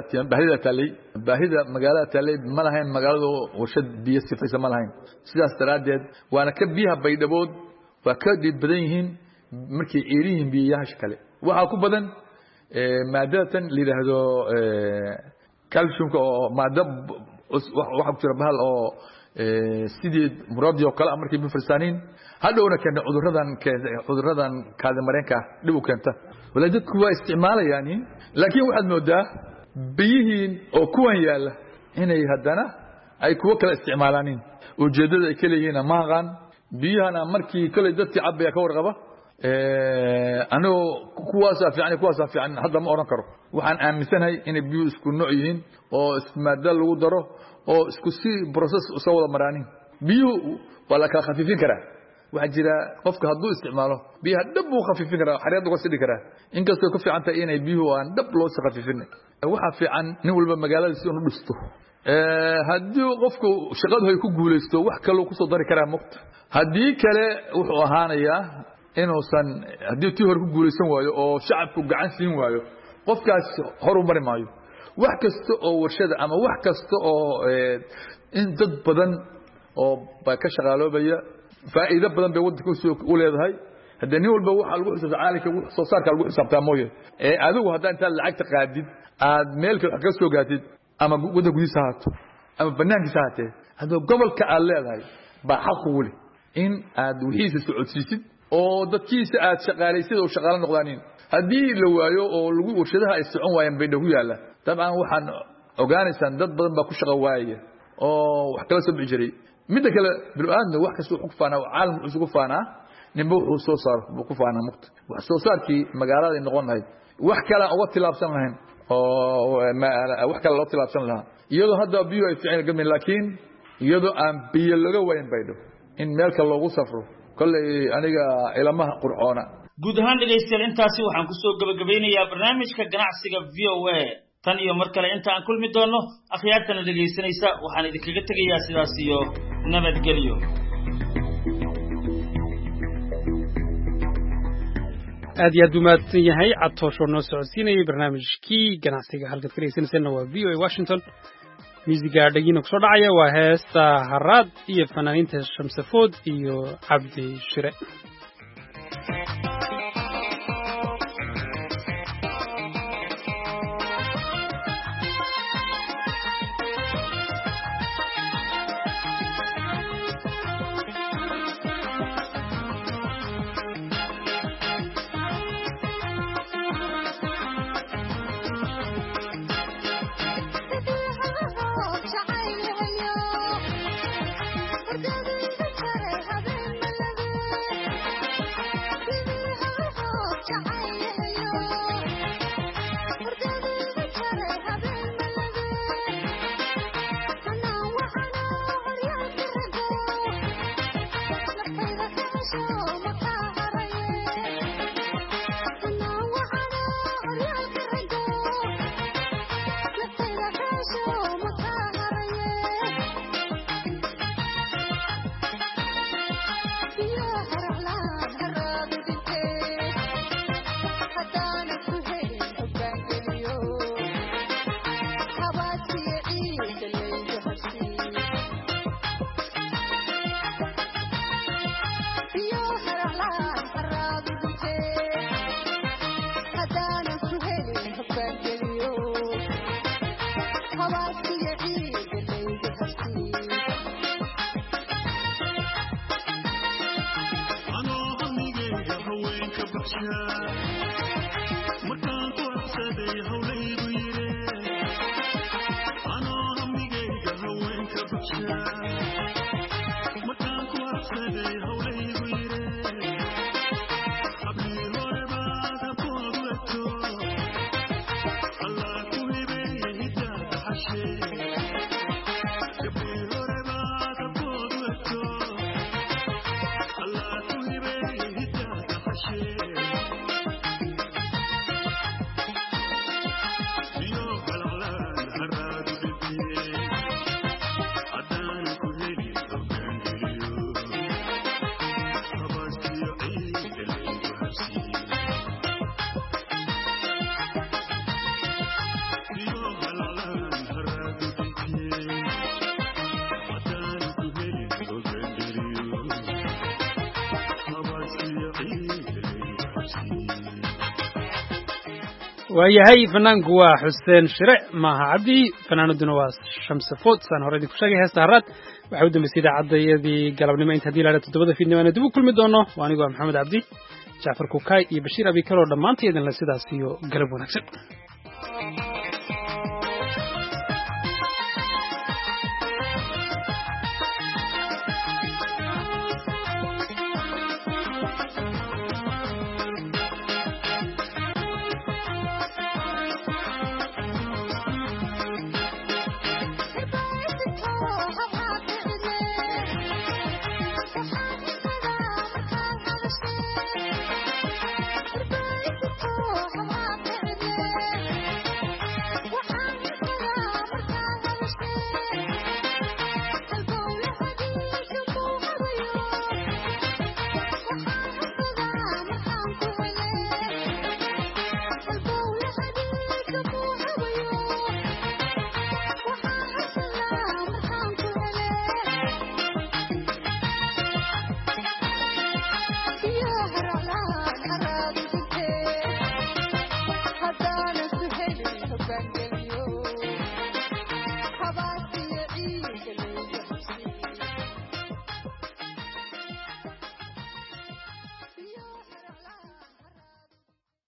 baahida magaalada taalay ma lahayn, magaaladu warshad biyo sifaysa ma lahayn. sidaas daraadeed waana ka biyaha Baydhabo waa ka dib badan yihiin markii ceeriin biyaha kale. waxa ku badan maadatan la yiraahdo calcium oo maadab waxa ku jira bahal oo sidii muraadiyo kala markii bifirsaaniin hadhowna kan cuduradan kaada mareenka dib u keenta walaadku waa isticmaalayaan, laakiin waxaad moodaa biyihiin oo kuwan yaala inay haddana ay kuwa kala isticmaalaan. ujeedada ay kala yihiin ma aqaan. biyahana markii kale dadkii cabaya ka warqaba anoo kuwaas fiican hadda ma oran karo. waxaan aaminsanahay inay biyo isku nooc yihiin oo ismaada lagu daro oo isku si process soo wada maraanin. biyo wala ka khafiifin karaa. waxa jira qofka hadduu isticmaalo biyaha dhab uu khafiifin karaa, xariiqda ku sidii karaa. inkastoo ku fiican tahay inay biyo aan dhab loo khafiifin. waxa fiican nin walba magaalada si uu dhisto. haddii qofku shaqadu ay ku guuleysto wax kale ku soo dari karaa muqt. haddii kale wuxuu ahaanayaa inuusan haddii tii hore ku guuleysan waayo oo shacabku gacan siin waayo qofkaas horu mari maayo. wax kasta oo warshada ama wax kasta oo in dad badan oo ba ka shaqaaloobaya faa'iido badan bay waddanka u leedahay. haddii nin walba waxa lagu xisaabtaa caalamka wax soo saarka lagu xisaabtaa mooye adigu haddii inta lacagta qaadid aad meel kale ka soo gaatid ama waddanka gudihiisa haato ama banaankiisa haatee haddii gobolka aad leedahay baa xaq u leh in aad wixiisa socodsiisid oo dadkiisa aad shaqaalaysid oo shaqaale noqdaanin. haddii la waayo oo lagu warshadaha ay socon waayeen Baydhabo yaala dabcan waxaan ogaanaysaan dad badan baa ku shaqo waayay oo wax kala soo bixi jiray midda kale bil'aadna wax kasta uu ku faanaa caalam uu ku faanaa ninba uu soo saar buu ku faanaa muqt wax soo saarkii magaalada ay noqon lahayd wax kale uga tilaabsan lahayn oo wax kale loo tilaabsan lahaa iyadoo hadda biyo ay fiicin galmeen laakiin iyadoo aan biyo laga wayn baydo in meel kale loogu safro kolley aniga ilamaha qurxoona
guud ahaan dhegaystayaal intaasi waxaan ku soo gabagabeynayaa barnaamijka ganacsiga VOA tan iyo mar kale inta aan kulmi doono akhyaartana dhegaysanaysa waxaan idinkaga tegayaa sidaas iyo nabadgelyo
aad iyo aad buu mahadsan yahay Cabtoosh oo noo socodsiinayay barnaamijkii ganacsiga halkaad ka dhegaysanaysaana waa VOA Washington musiga dhagina kusoo dhacaya waa heesta Haraad iyo fanaaniinta Shamsafood iyo Cabdi Shire waayahay fanaanku waa Xuseen Shire maaha Cabdi fanaanaduna waa Shamsafood san hore idinku sheegay heesta Haraad waxa uu dambeeyay idaacadayadii galabnimo inta hadii la 7 fiidnimo dib u kulmi doono waa anigu Maxamed Cabdi Jaafar Kukay iyo Bashiir Abi Karo dhamaanteedna la sidaas iyo galab wanaagsan